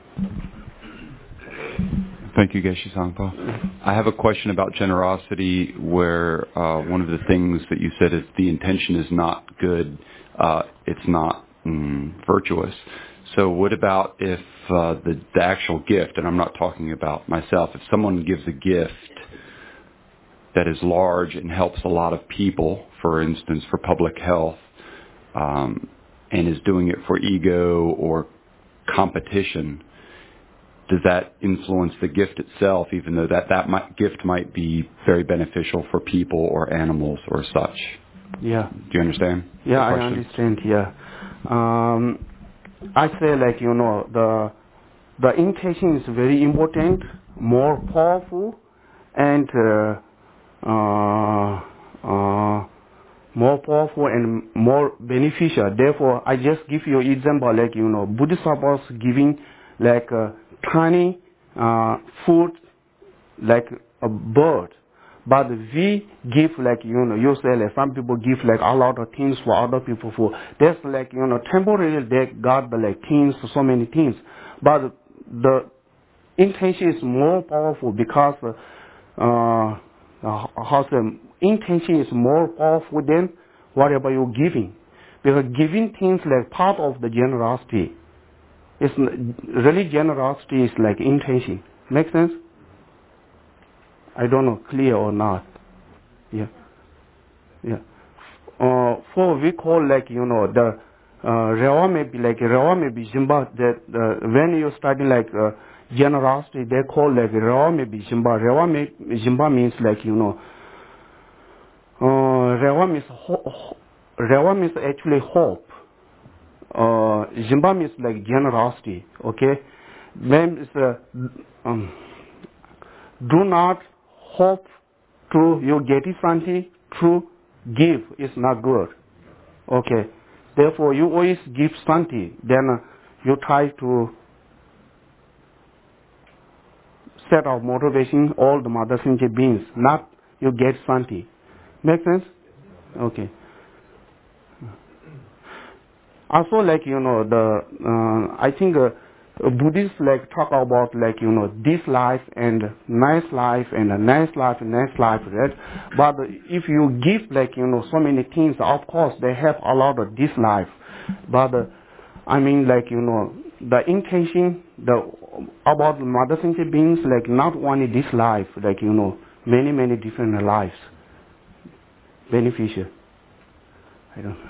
Thank you, Geshe Sangpa. I have a question about generosity where uh, one of the things that you said is the intention is not good, uh, it's not mm, virtuous. So what about if uh, the, the actual gift, and I'm not talking about myself, if someone gives a gift that is large and helps a lot of people, for instance, for public health, um, and is doing it for ego or competition, does that influence the gift itself, even though that, that might, gift might be very beneficial for people or animals or such? Yeah. Do you understand? Yeah, I understand, yeah. Um, I say like, you know, the the intention is very important, more powerful, and uh, uh, uh, more powerful and more beneficial. Therefore, I just give you an example, like, you know, Bodhisattvas giving like uh, tiny uh, food, like a bird. But we give like, you know, you say like some people give like a lot of things for other people for. That's like, you know, temporarily they got the like things, so many things. But the intention is more powerful because uh, uh, how the intention is more powerful than whatever you're giving. Because giving things like part of the generosity. It's really generosity is like intention. Make sense? I don't know, clear or not. Yeah. Yeah. Uh, for we call like, you know, the uh, rewa may be like, rewa may be jimba, that uh, when you're studying like uh, generosity, they call like rewa may be jimba. Rewa may, jimba means like, you know, uh, rewa means, ho- ho- rewa means actually hope. Uh, jimba means like generosity, okay? Then it's uh, um, do not hope to you get something to give is not good. Okay. Therefore, you always give something. Then uh, you try to set out motivation all the mother sentient beings, not you get something. Make sense? Okay. Also, like, you know, the uh, I think uh, Buddhists like talk about like, you know, this life and nice life and a nice life and nice life, right? But if you give like, you know, so many things, of course they have a lot of this life. But uh, I mean, like, you know, the intention, the about the mother sentient beings, like not only this life, like, you know, many many different lives, beneficial. I don't.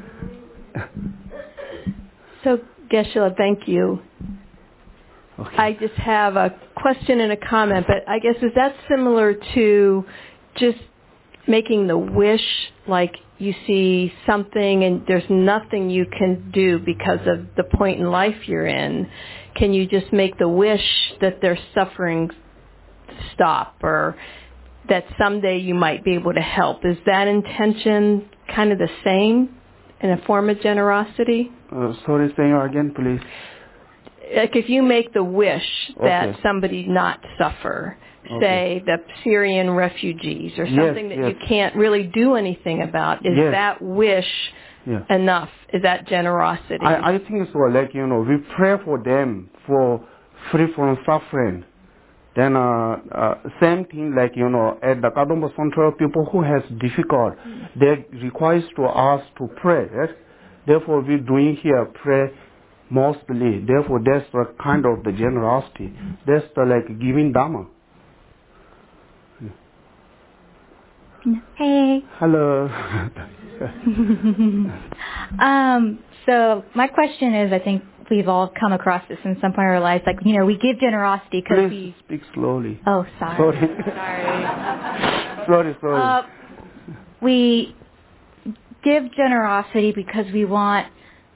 So, Geshe-la, thank you. Okay. I just have a question and a comment, but I guess is that similar to just making the wish, like you see something and there's nothing you can do because of the point in life you're in? Can you just make the wish that their suffering stop, or that someday you might be able to help? Is that intention kind of the same in a form of generosity? Uh, sorry, say again, please. Like if you make the wish that Okay. somebody not suffer, Okay. say the Syrian refugees or something yes, that yes. you can't really do anything about, is yes. that wish yeah. enough? Is that generosity? I, I think so, like, you know, we pray for them for free from suffering. Then uh, uh, same thing, like, you know, at the Kadamba Central, people who has difficult, they requires to us to pray, right? Therefore, we doing here pray mostly. Therefore, that's the kind of the generosity. That's the like giving Dhamma. Hey. Hello. um, so my question is, I think we've all come across this in some point in our lives. Like, you know, we give generosity because Please we... speak slowly. Oh, sorry. Sorry. sorry. sorry, sorry. Uh, we give generosity because we want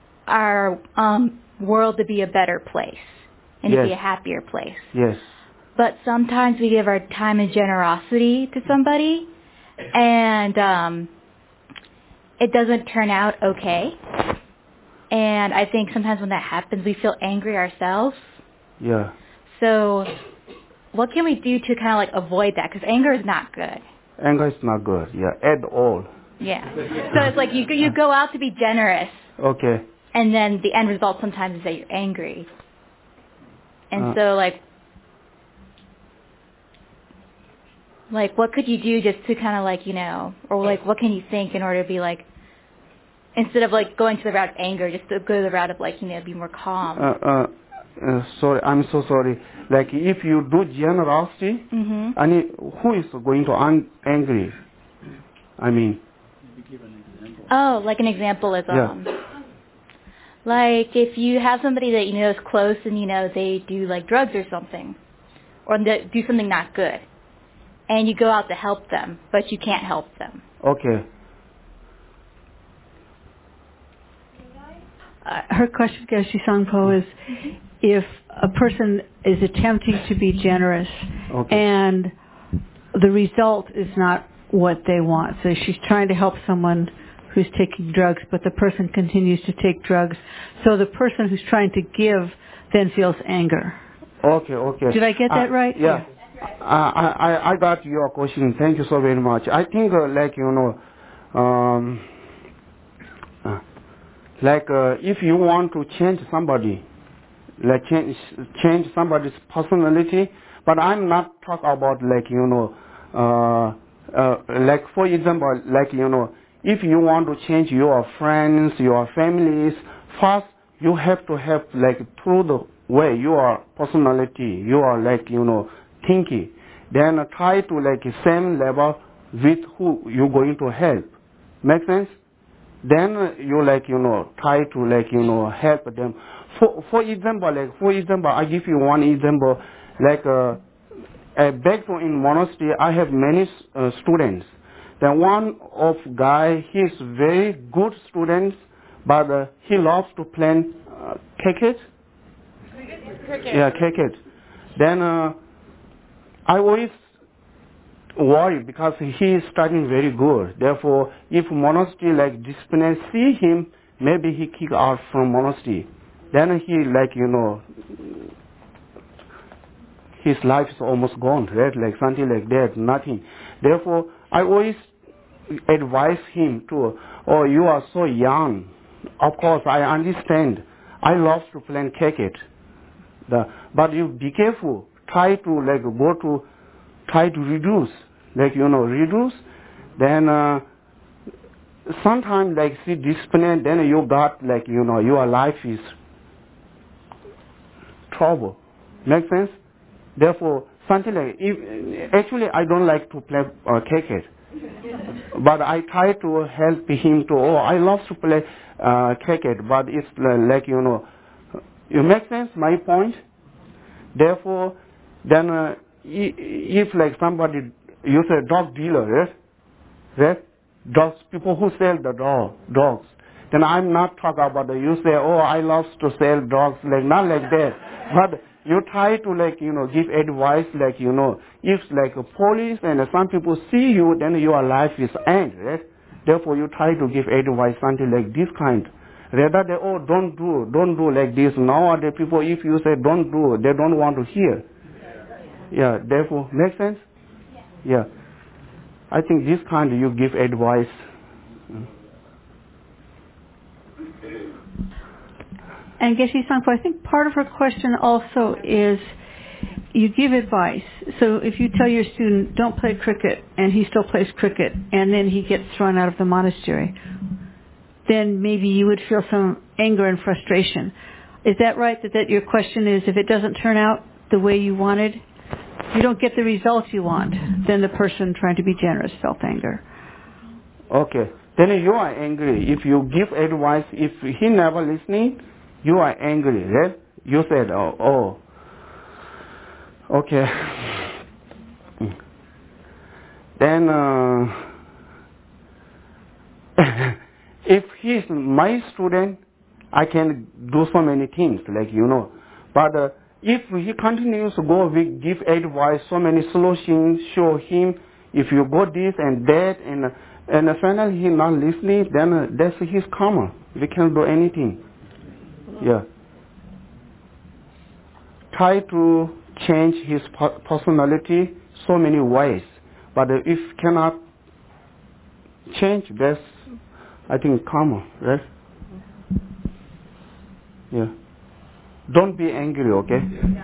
our um, world to be a better place and yes. to be a happier place. Yes. but sometimes we give our time and generosity to somebody, and um, it doesn't turn out okay. And I think sometimes when that happens, we feel angry ourselves. Yeah. So what can we do to kind of like avoid that? Because anger is not good. Anger is not good, yeah, at all. Yeah. So it's like you you go out to be generous, Okay. and then the end result sometimes is that you're angry. And Uh, so like, like what could you do just to kind of like, you know, or like what can you think in order to be like, instead of like going to the route of anger, just to go to the route of like, you know, be more calm. Uh, uh, uh, sorry, I'm so sorry. Like if you do generosity, Mm-hmm. I mean, who is going to un- angry? I mean, Oh, like an example is Yeah. um, like if you have somebody that you know is close and you know they do like drugs or something, or they do something not good, and you go out to help them, but you can't help them. okay. Uh, her question, Geshe Sangpo, is if a person is attempting to be generous Okay. and the result is not what they want. So she's trying to help someone who's taking drugs, but the person continues to take drugs. So the person who's trying to give then feels anger. Okay, okay. Did I get that Uh, right? Yeah. Uh, I, I, I got your question. Thank you so very much. I think, uh, like, you know, um, uh, like, uh, if you want to change somebody, like, change, change somebody's personality, but I'm not talking about, like, you know, uh, uh, like, for example, like, you know, if you want to change your friends, your families, first, you have to have, like, through the way your personality, you are, like, you know, thinking. Then uh, try to, like, same level with who you're going to help. Make sense? Then uh, you, like, you know, try to, like, you know, help them. For, for example, like, for example, I give you one example, like, uh, uh, back to in monastery, I have many uh, students. Then one of guy, he's very good student, but uh, he loves to play uh, cricket. Cricket. Yeah, cricket. Then uh, I always worry because he is studying very good. Therefore, if monastery like discipline see him, maybe he kick out from monastery. Then he like, you know, his life is almost gone, right? Like something like that, nothing. Therefore, I always advise him to, oh, you are so young. Of course, I understand. I love to play cricket. The, but you be careful. Try to like go to, try to reduce, like, you know, reduce. Then uh, sometimes like see discipline, then you got like, you know, your life is trouble. Make sense? Therefore, something like, if, actually I don't like to play uh, cricket. But I try to help him to, oh, I love to play uh, cricket, but it's uh, like, you know, you make sense, my point? Therefore, then uh, if like somebody, you say dog dealer, right? Right? Dogs, people who sell the dog, dogs. Then I'm not talking about the, you say, oh, I love to sell dogs, like, not like that. But you try to like, you know, give advice, like, you know, if like a police and some people see you, then your life is end, right? Therefore, you try to give advice, something like this kind. Rather than, oh, don't do, don't do like this. Nowadays, people, if you say don't do, they don't want to hear. Yeah, therefore, make sense? Yeah. I think this kind you give advice. And Geshe Sangpo, I think part of her question also is you give advice. So if you tell your student, don't play cricket, and he still plays cricket, and then he gets thrown out of the monastery, then maybe you would feel some anger and frustration. Is that right, that, that your question is if it doesn't turn out the way you wanted, you don't get the results you want, then the person trying to be generous felt anger. Okay. Then you are angry. If you give advice, if he never listening, you are angry, right? You said, oh, oh. Okay. Then, uh, if he's my student, I can do so many things, like, you know. But uh, if he continues to go, we give advice, so many solutions, show him, if you go this and that, and and finally he not listening, then uh, that's his karma. We can't do anything. Yeah. Try to change his personality so many ways, but uh, if cannot change, that's, I think, karma, right? Yeah. Don't be angry, okay?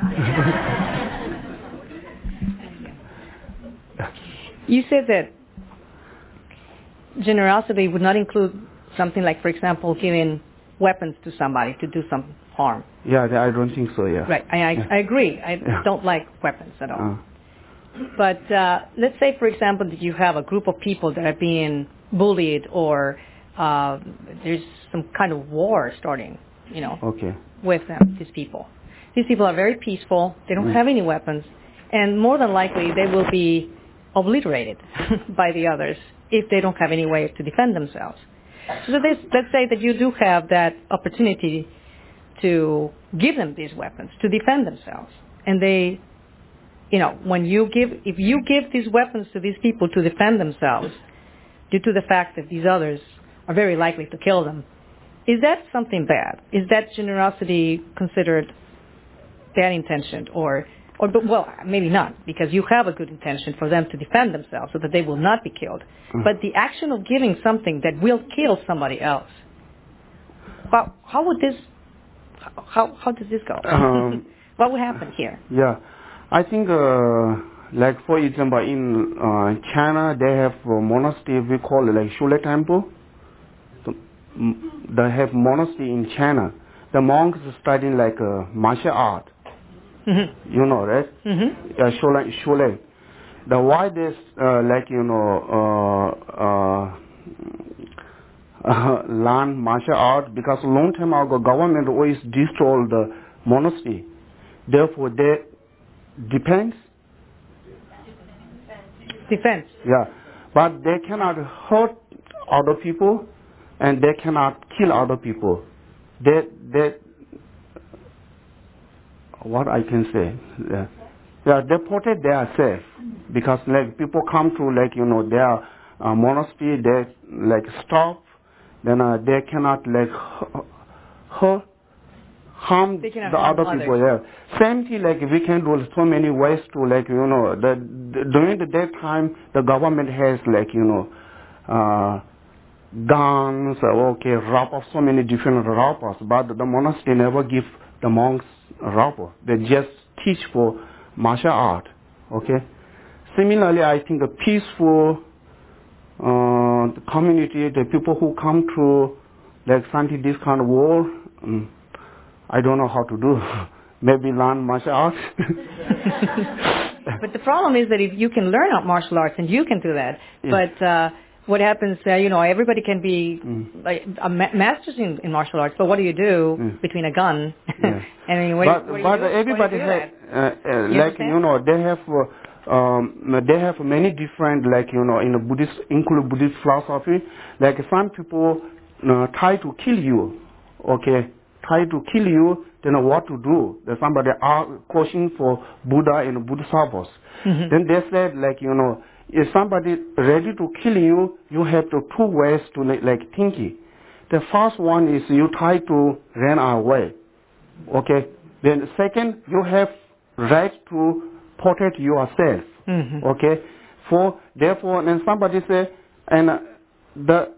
You said that generosity would not include something like, for example, giving weapons to somebody to do some harm. Yeah, I don't think so, yeah. Right, I, I, yeah. I agree. I yeah. don't like weapons at all. Uh. But uh, let's say, for example, that you have a group of people that are being bullied, or uh, there's some kind of war starting, you know, okay. with them, these people. These people are very peaceful. They don't mm. have any weapons. And more than likely, they will be obliterated by the others if they don't have any way to defend themselves. So this, let's say that you do have that opportunity to give them these weapons to defend themselves. And they, you know, when you give, if you give these weapons to these people to defend themselves, due to the fact that these others are very likely to kill them, is that something bad? Is that generosity considered bad intention, or, or well, maybe not, because you have a good intention for them to defend themselves so that they will not be killed. Mm. But the action of giving something that will kill somebody else, how, how would this, how how does this go? Um, what would happen here? Yeah, I think, uh, like for example, in uh, China, they have a monastery we call it like Shule Temple. So, m- they have monastery in China. The monks studying like uh, martial art. Mm-hmm. You know, right? Mm-hmm. Yeah, Shule, Shule. The why they uh, like you know uh, uh, uh, learn martial art, because long time ago government always destroyed the monastery. Therefore, they depends. Defense. Yeah, but they cannot hurt other people, and they cannot kill other people. They, they, what I can say, yeah, yeah they protect their self, because like people come to like you know their uh, monastery, they like stop, then uh, they cannot like hurt. harm the harm other others. people. Yeah, same thing. Like we can do so many ways to like you know the, the during the daytime the government has like you know uh, guns. Okay, rappers, so many different rappers, but the monastery never give the monks a rapper. They just teach for martial art. Okay. Similarly, I think a peaceful uh, the community, the people who come to like something this kind of war. Um, I don't know how to do. Maybe learn martial arts. But the problem is that if you can learn martial arts, and you can do that, yeah. but uh, what happens, uh, you know, everybody can be mm. like a ma- masters in, in martial arts, but what do you do mm. between a gun? Yeah. and then what, but do you, but do? everybody do has, uh, uh, you like, understand? you know, they have, uh, um, they have many different, like, you know, in the Buddhist, include Buddhist philosophy, like some people uh, try to kill you, okay? Try to kill you, then what to do? There's somebody are questioning for Buddha and Bodhisattvas. Mm-hmm. Then they said, like, you know, if somebody ready to kill you, you have to two ways to like, like thinking. The first one is you try to run away. Okay. Then second, you have right to protect yourself. Mm-hmm. Okay. For therefore, then somebody say, and uh, the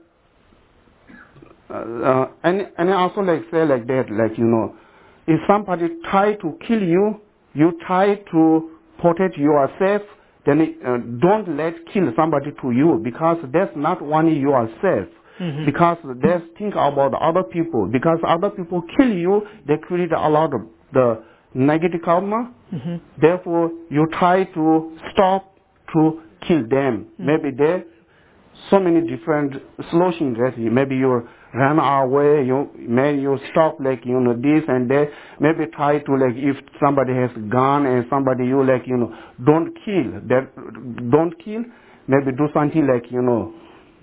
Uh, uh, and and also like say like that, like you know, if somebody try to kill you, you try to protect yourself. Then uh, don't let kill somebody to you, because that's not only yourself. Mm-hmm. Because they think about other people. Because other people kill you, they create a lot of the negative karma. Mm-hmm. Therefore, you try to stop to kill them. Mm-hmm. Maybe they so many different solutions. That maybe you run away, you maybe you stop like you know this and that. Maybe try to like if somebody has gun and somebody you like you know don't kill. That don't kill. Maybe do something like you know.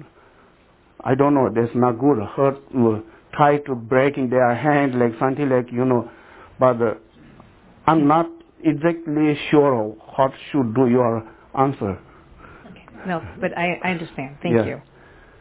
I don't know. That's not good. Hurt. Uh, try to breaking their hand like something like you know. But uh, I'm not exactly sure what should do your answer. Okay. No, but I, I understand. Thank yeah. you.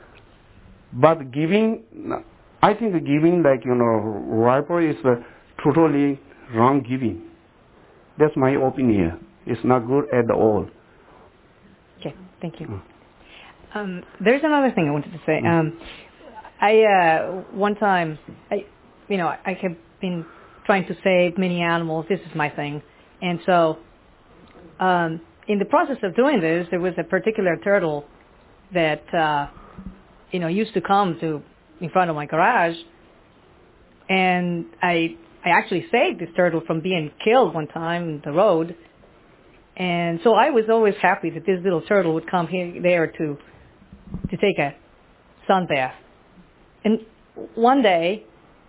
But giving, I think giving like, you know, wrapper is uh, totally wrong giving. That's my opinion. It's not good at all. Okay, thank you. Mm. Um, there's another thing I wanted to say. Mm. Um, I, uh, one time, I, you know, I have been trying to save many animals. This is my thing. And so, um, in the process of doing this, there was a particular turtle that, uh, you know, used to come to in front of my garage, and I I actually saved this turtle from being killed one time in the road, and so I was always happy that this little turtle would come here there to to take a sun bath. And one day,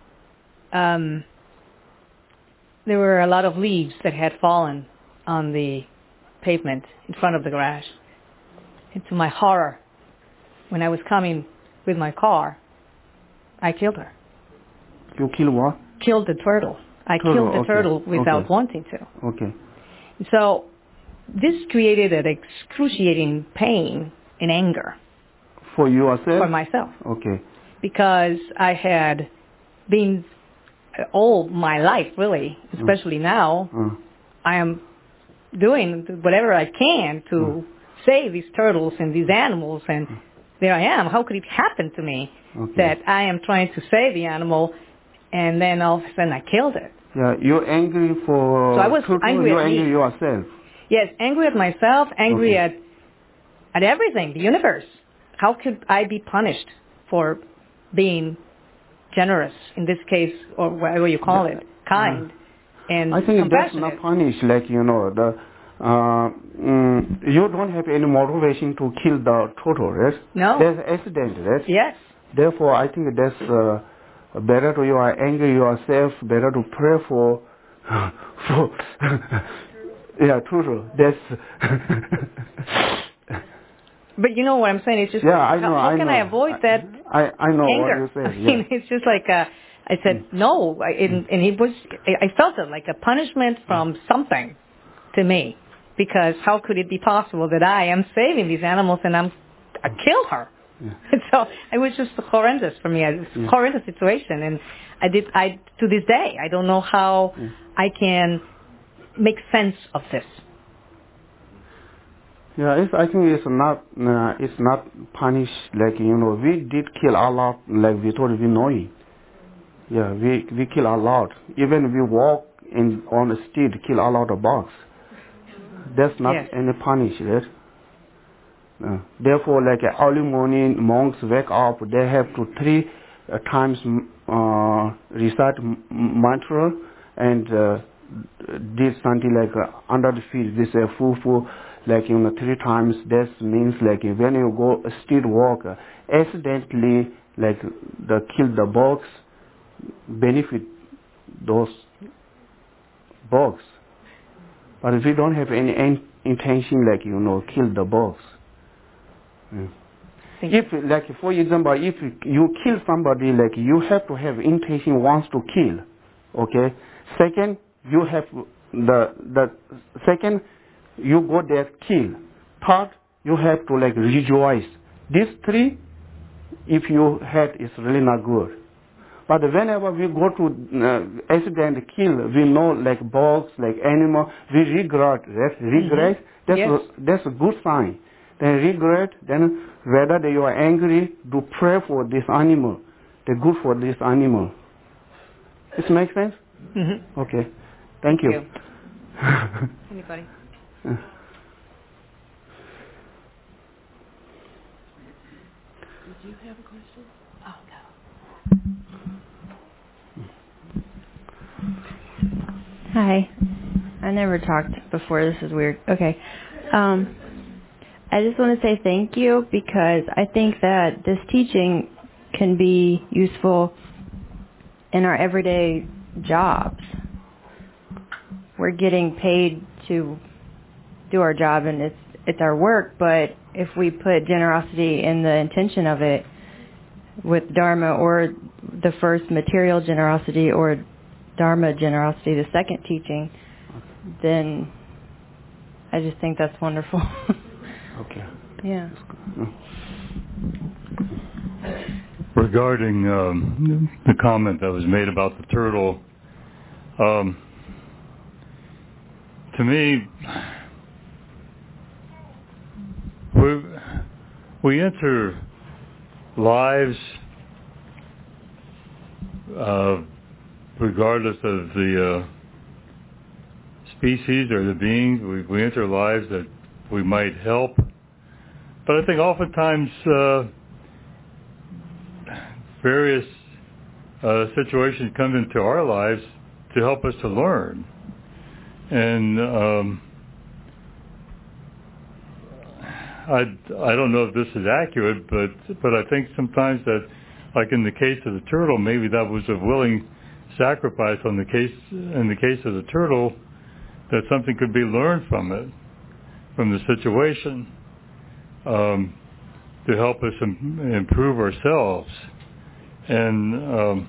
um, there were a lot of leaves that had fallen on the pavement in front of the garage. And to my horror, when I was coming with my car, I killed her. You kill what? Killed the turtle. I Turtle, killed the okay. turtle without Okay. wanting to. Okay. So this created an excruciating pain and anger For yourself? for myself, Okay. because I had been all my life, really, especially mm. now, Mm. I am doing whatever I can to mm. save these turtles and these animals, and mm. there I am. How could it happen to me okay. that I am trying to save the animal, and then all of a sudden I killed it? Yeah, you're angry for... So I was turtle, angry you're at angry me. yourself. Yes, angry at myself, angry okay. at at everything, the universe. How could I be punished for being generous, in this case, or whatever you call it, kind yeah. and I think that's compassionate? not punish, like, you know, the uh, mm, you don't have any motivation to kill the turtle, right? No. There's accident, right? Yes. Therefore, I think that's uh, better to you are angry yourself, better to pray for, for yeah, turtle. That's... But you know what I'm saying? It's just, yeah, I how, know, how I can know. I avoid that I, I know anger? what you say. I Yeah. mean, it's just like, uh, I said, Mm. no, I, and, and it was, I felt it like a punishment from something to me. Because how could it be possible that I am saving these animals and I'm, I kill her? Yeah. And so it was just horrendous for me. It's a yeah. horrendous situation. And I did, I, to this day, I don't know how yeah. I can make sense of this. Yeah, it's, I think it's not uh, it's not punished, like, you know, we did kill a lot, like without we knowing. Yeah, we we kill a lot. Even we walk in on the street, kill a lot of bugs. That's not Yes. any punish, right? Uh, therefore, like uh, early morning, monks wake up. They have to three uh, times uh, recite m- mantra and uh, did something like uh, under the feet. They say fu fu, like, you know, three times. That means like when you go street walk, uh, accidentally like the kill the bugs, benefit those bugs. But if we don't have any in- intention, like, you know, kill the bugs. Mm. If, like, for example, if you kill somebody, like, you have to have intention once to kill, okay? Second, you have the, the, second, you go there, kill. Third, you have to, like, rejoice. These three, if you had, is really not good. But whenever we go to uh, accident kill, we know, like, bugs, like animal, we regret, right? Regret, Mm-hmm. that's, Yes. a, that's a good sign. Then regret, then whether they are angry, do pray for this animal. They're good for this animal. This makes sense? Mm-hmm. Okay. Thank, Thank you. you. Anybody? Uh, Did you have a question? Oh, no. Hi. I never talked before. This is weird. Okay. Um, I just want to say thank you because I think that this teaching can be useful in our everyday jobs. We're getting paid to do our job and it's it's our work, but if we put generosity in the intention of it with Dharma or the first material generosity or Dharma generosity, the second teaching, then I just think that's wonderful. Okay. Yeah. Regarding um, the comment that was made about the turtle, um, to me, we we enter lives uh, regardless of the uh, species or the beings. We, we enter lives that we might help, but I think oftentimes uh, various uh, situations come into our lives to help us to learn. And um, I, I don't know if this is accurate, but but I think sometimes that, like in the case of the turtle, maybe that was a willing sacrifice on the case in the case of the turtle, that something could be learned from it, from the situation, um, to help us im- improve ourselves. And um,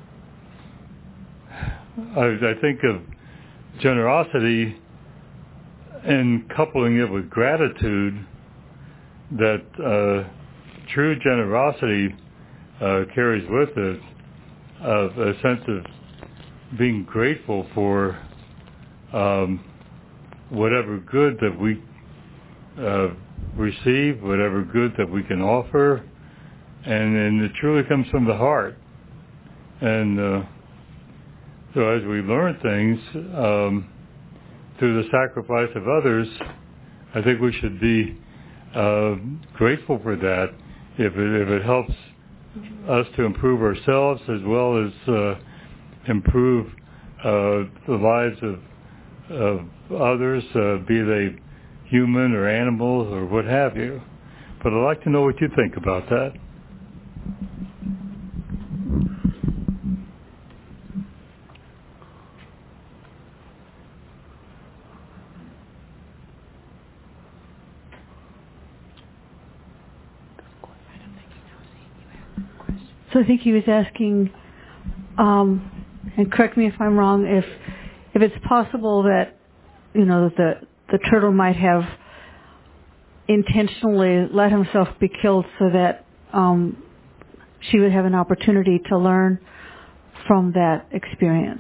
I, I think of generosity and coupling it with gratitude, that uh, true generosity uh, carries with it uh, a sense of being grateful for um, whatever good that we uh, receive, whatever good that we can offer, and, and it truly comes from the heart. And uh, so as we learn things um, through the sacrifice of others, I think we should be uh, grateful for that if it, if it helps us to improve ourselves as well as uh, improve uh, the lives of, of others, uh, be they human or animals or what have you. But I'd like to know what you think about that. So I think he was asking, um, and correct me if I'm wrong, if if it's possible that, you know, the the turtle might have intentionally let himself be killed so that um, she would have an opportunity to learn from that experience.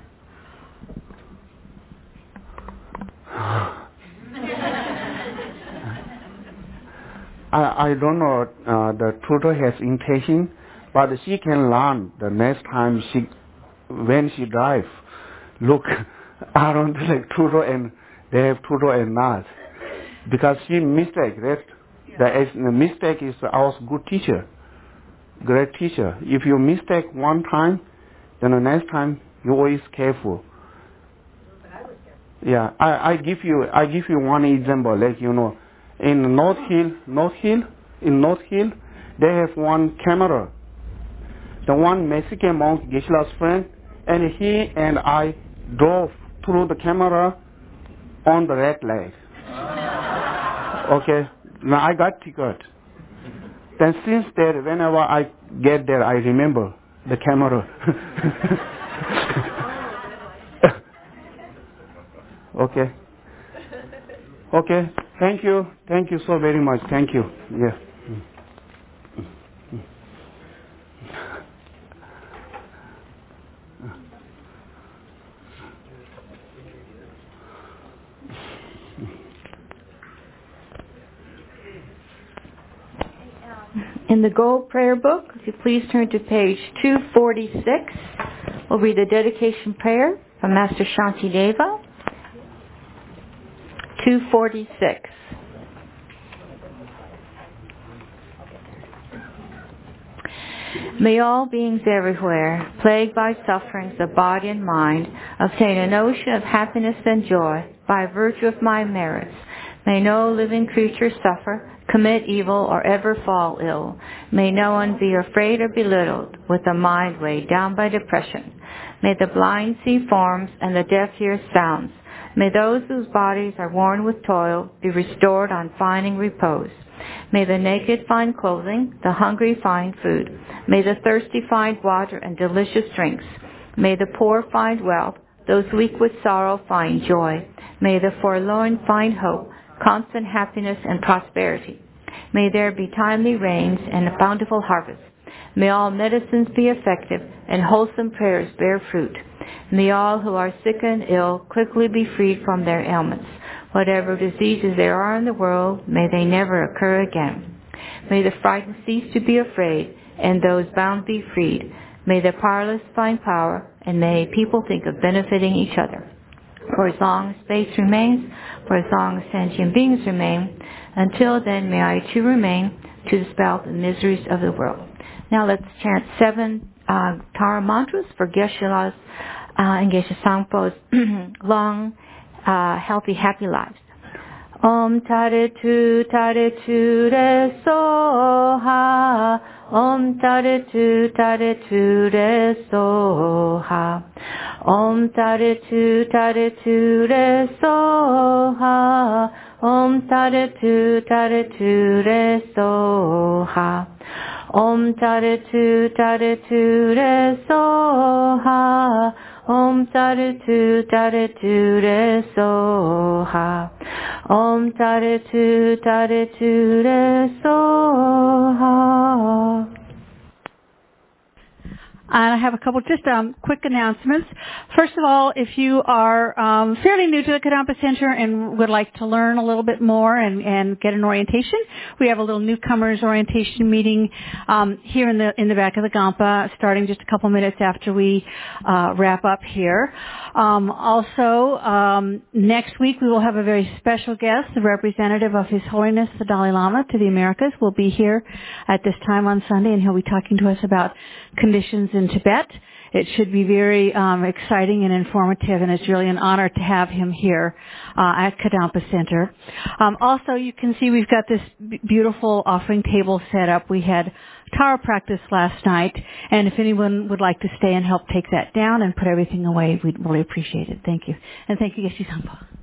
I, I don't know uh, the turtle has intention, but she can learn the next time she, when she dive, look around like turtle and they have turtle and not. Because she mistake that. The, the mistake is our good teacher, great teacher. If you mistake one time, then the next time you always careful. Yeah, I, I give you I give you one example, like you know, in North Hill, North Hill, in North Hill, they have one camera. The one Mexican monk, Geshe-la's friend, and he and I drove through the camera on the red light. Okay, now I got ticket. Then since that, whenever I get there, I remember the camera. Okay. Okay. Thank you. Thank you so very much. Thank you. Yeah. In the Gold Prayer Book, if you please turn to page two forty-six, we'll read the dedication prayer from Master Shantideva. two forty-six. May all beings everywhere, plagued by sufferings of body and mind, obtain a notion of happiness and joy by virtue of my merits. May no living creature suffer, commit evil, or ever fall ill. May no one be afraid or belittled with a mind weighed down by depression. May the blind see forms and the deaf hear sounds. May those whose bodies are worn with toil be restored on finding repose. May the naked find clothing, the hungry find food. May the thirsty find water and delicious drinks. May the poor find wealth, those weak with sorrow find joy. May the forlorn find hope, constant happiness and prosperity. May there be timely rains and a bountiful harvest. May all medicines be effective and wholesome prayers bear fruit. May all who are sick and ill quickly be freed from their ailments. Whatever diseases there are in the world, may they never occur again. May the frightened cease to be afraid, and those bound be freed. May the powerless find power, and may people think of benefiting each other. For as long as space remains, for as long as sentient beings remain, until then may I too remain to dispel the miseries of the world. Now let's chant seven uh, Tara mantras for Geshe-la's uh, and Geshe Sangpo's long, uh, healthy, happy lives. Om Tare Tu Tare Tu Re Soha. Om Tare Tu Tare Tu Re Soha. Om Tare Tu Tare Tu Re Soha. Om Tare Tu Tare Tu Re Soha. Om Tare Tu Tare Tu Re Soha. Om Tare Tu Tare Tu Re Soha. Om Tare Tu Tare Tu Re Soha. And I have a couple just um, quick announcements. First of all, if you are um, fairly new to the Kadampa Center and would like to learn a little bit more and, and get an orientation, we have a little newcomers orientation meeting um, here in the in the back of the Gampa, starting just a couple minutes after we uh, wrap up here. Um, also, um, next week we will have a very special guest, the representative of His Holiness the Dalai Lama to the Americas, will be here at this time on Sunday, and he'll be talking to us about conditions in Tibet. It should be very um, exciting and informative, and it's really an honor to have him here uh, at Kadampa Center. Um, also, you can see we've got this b- beautiful offering table set up. We had Tara practice last night, and if anyone would like to stay and help take that down and put everything away, we'd really appreciate it. Thank you. And thank you, Geshe Sangpo.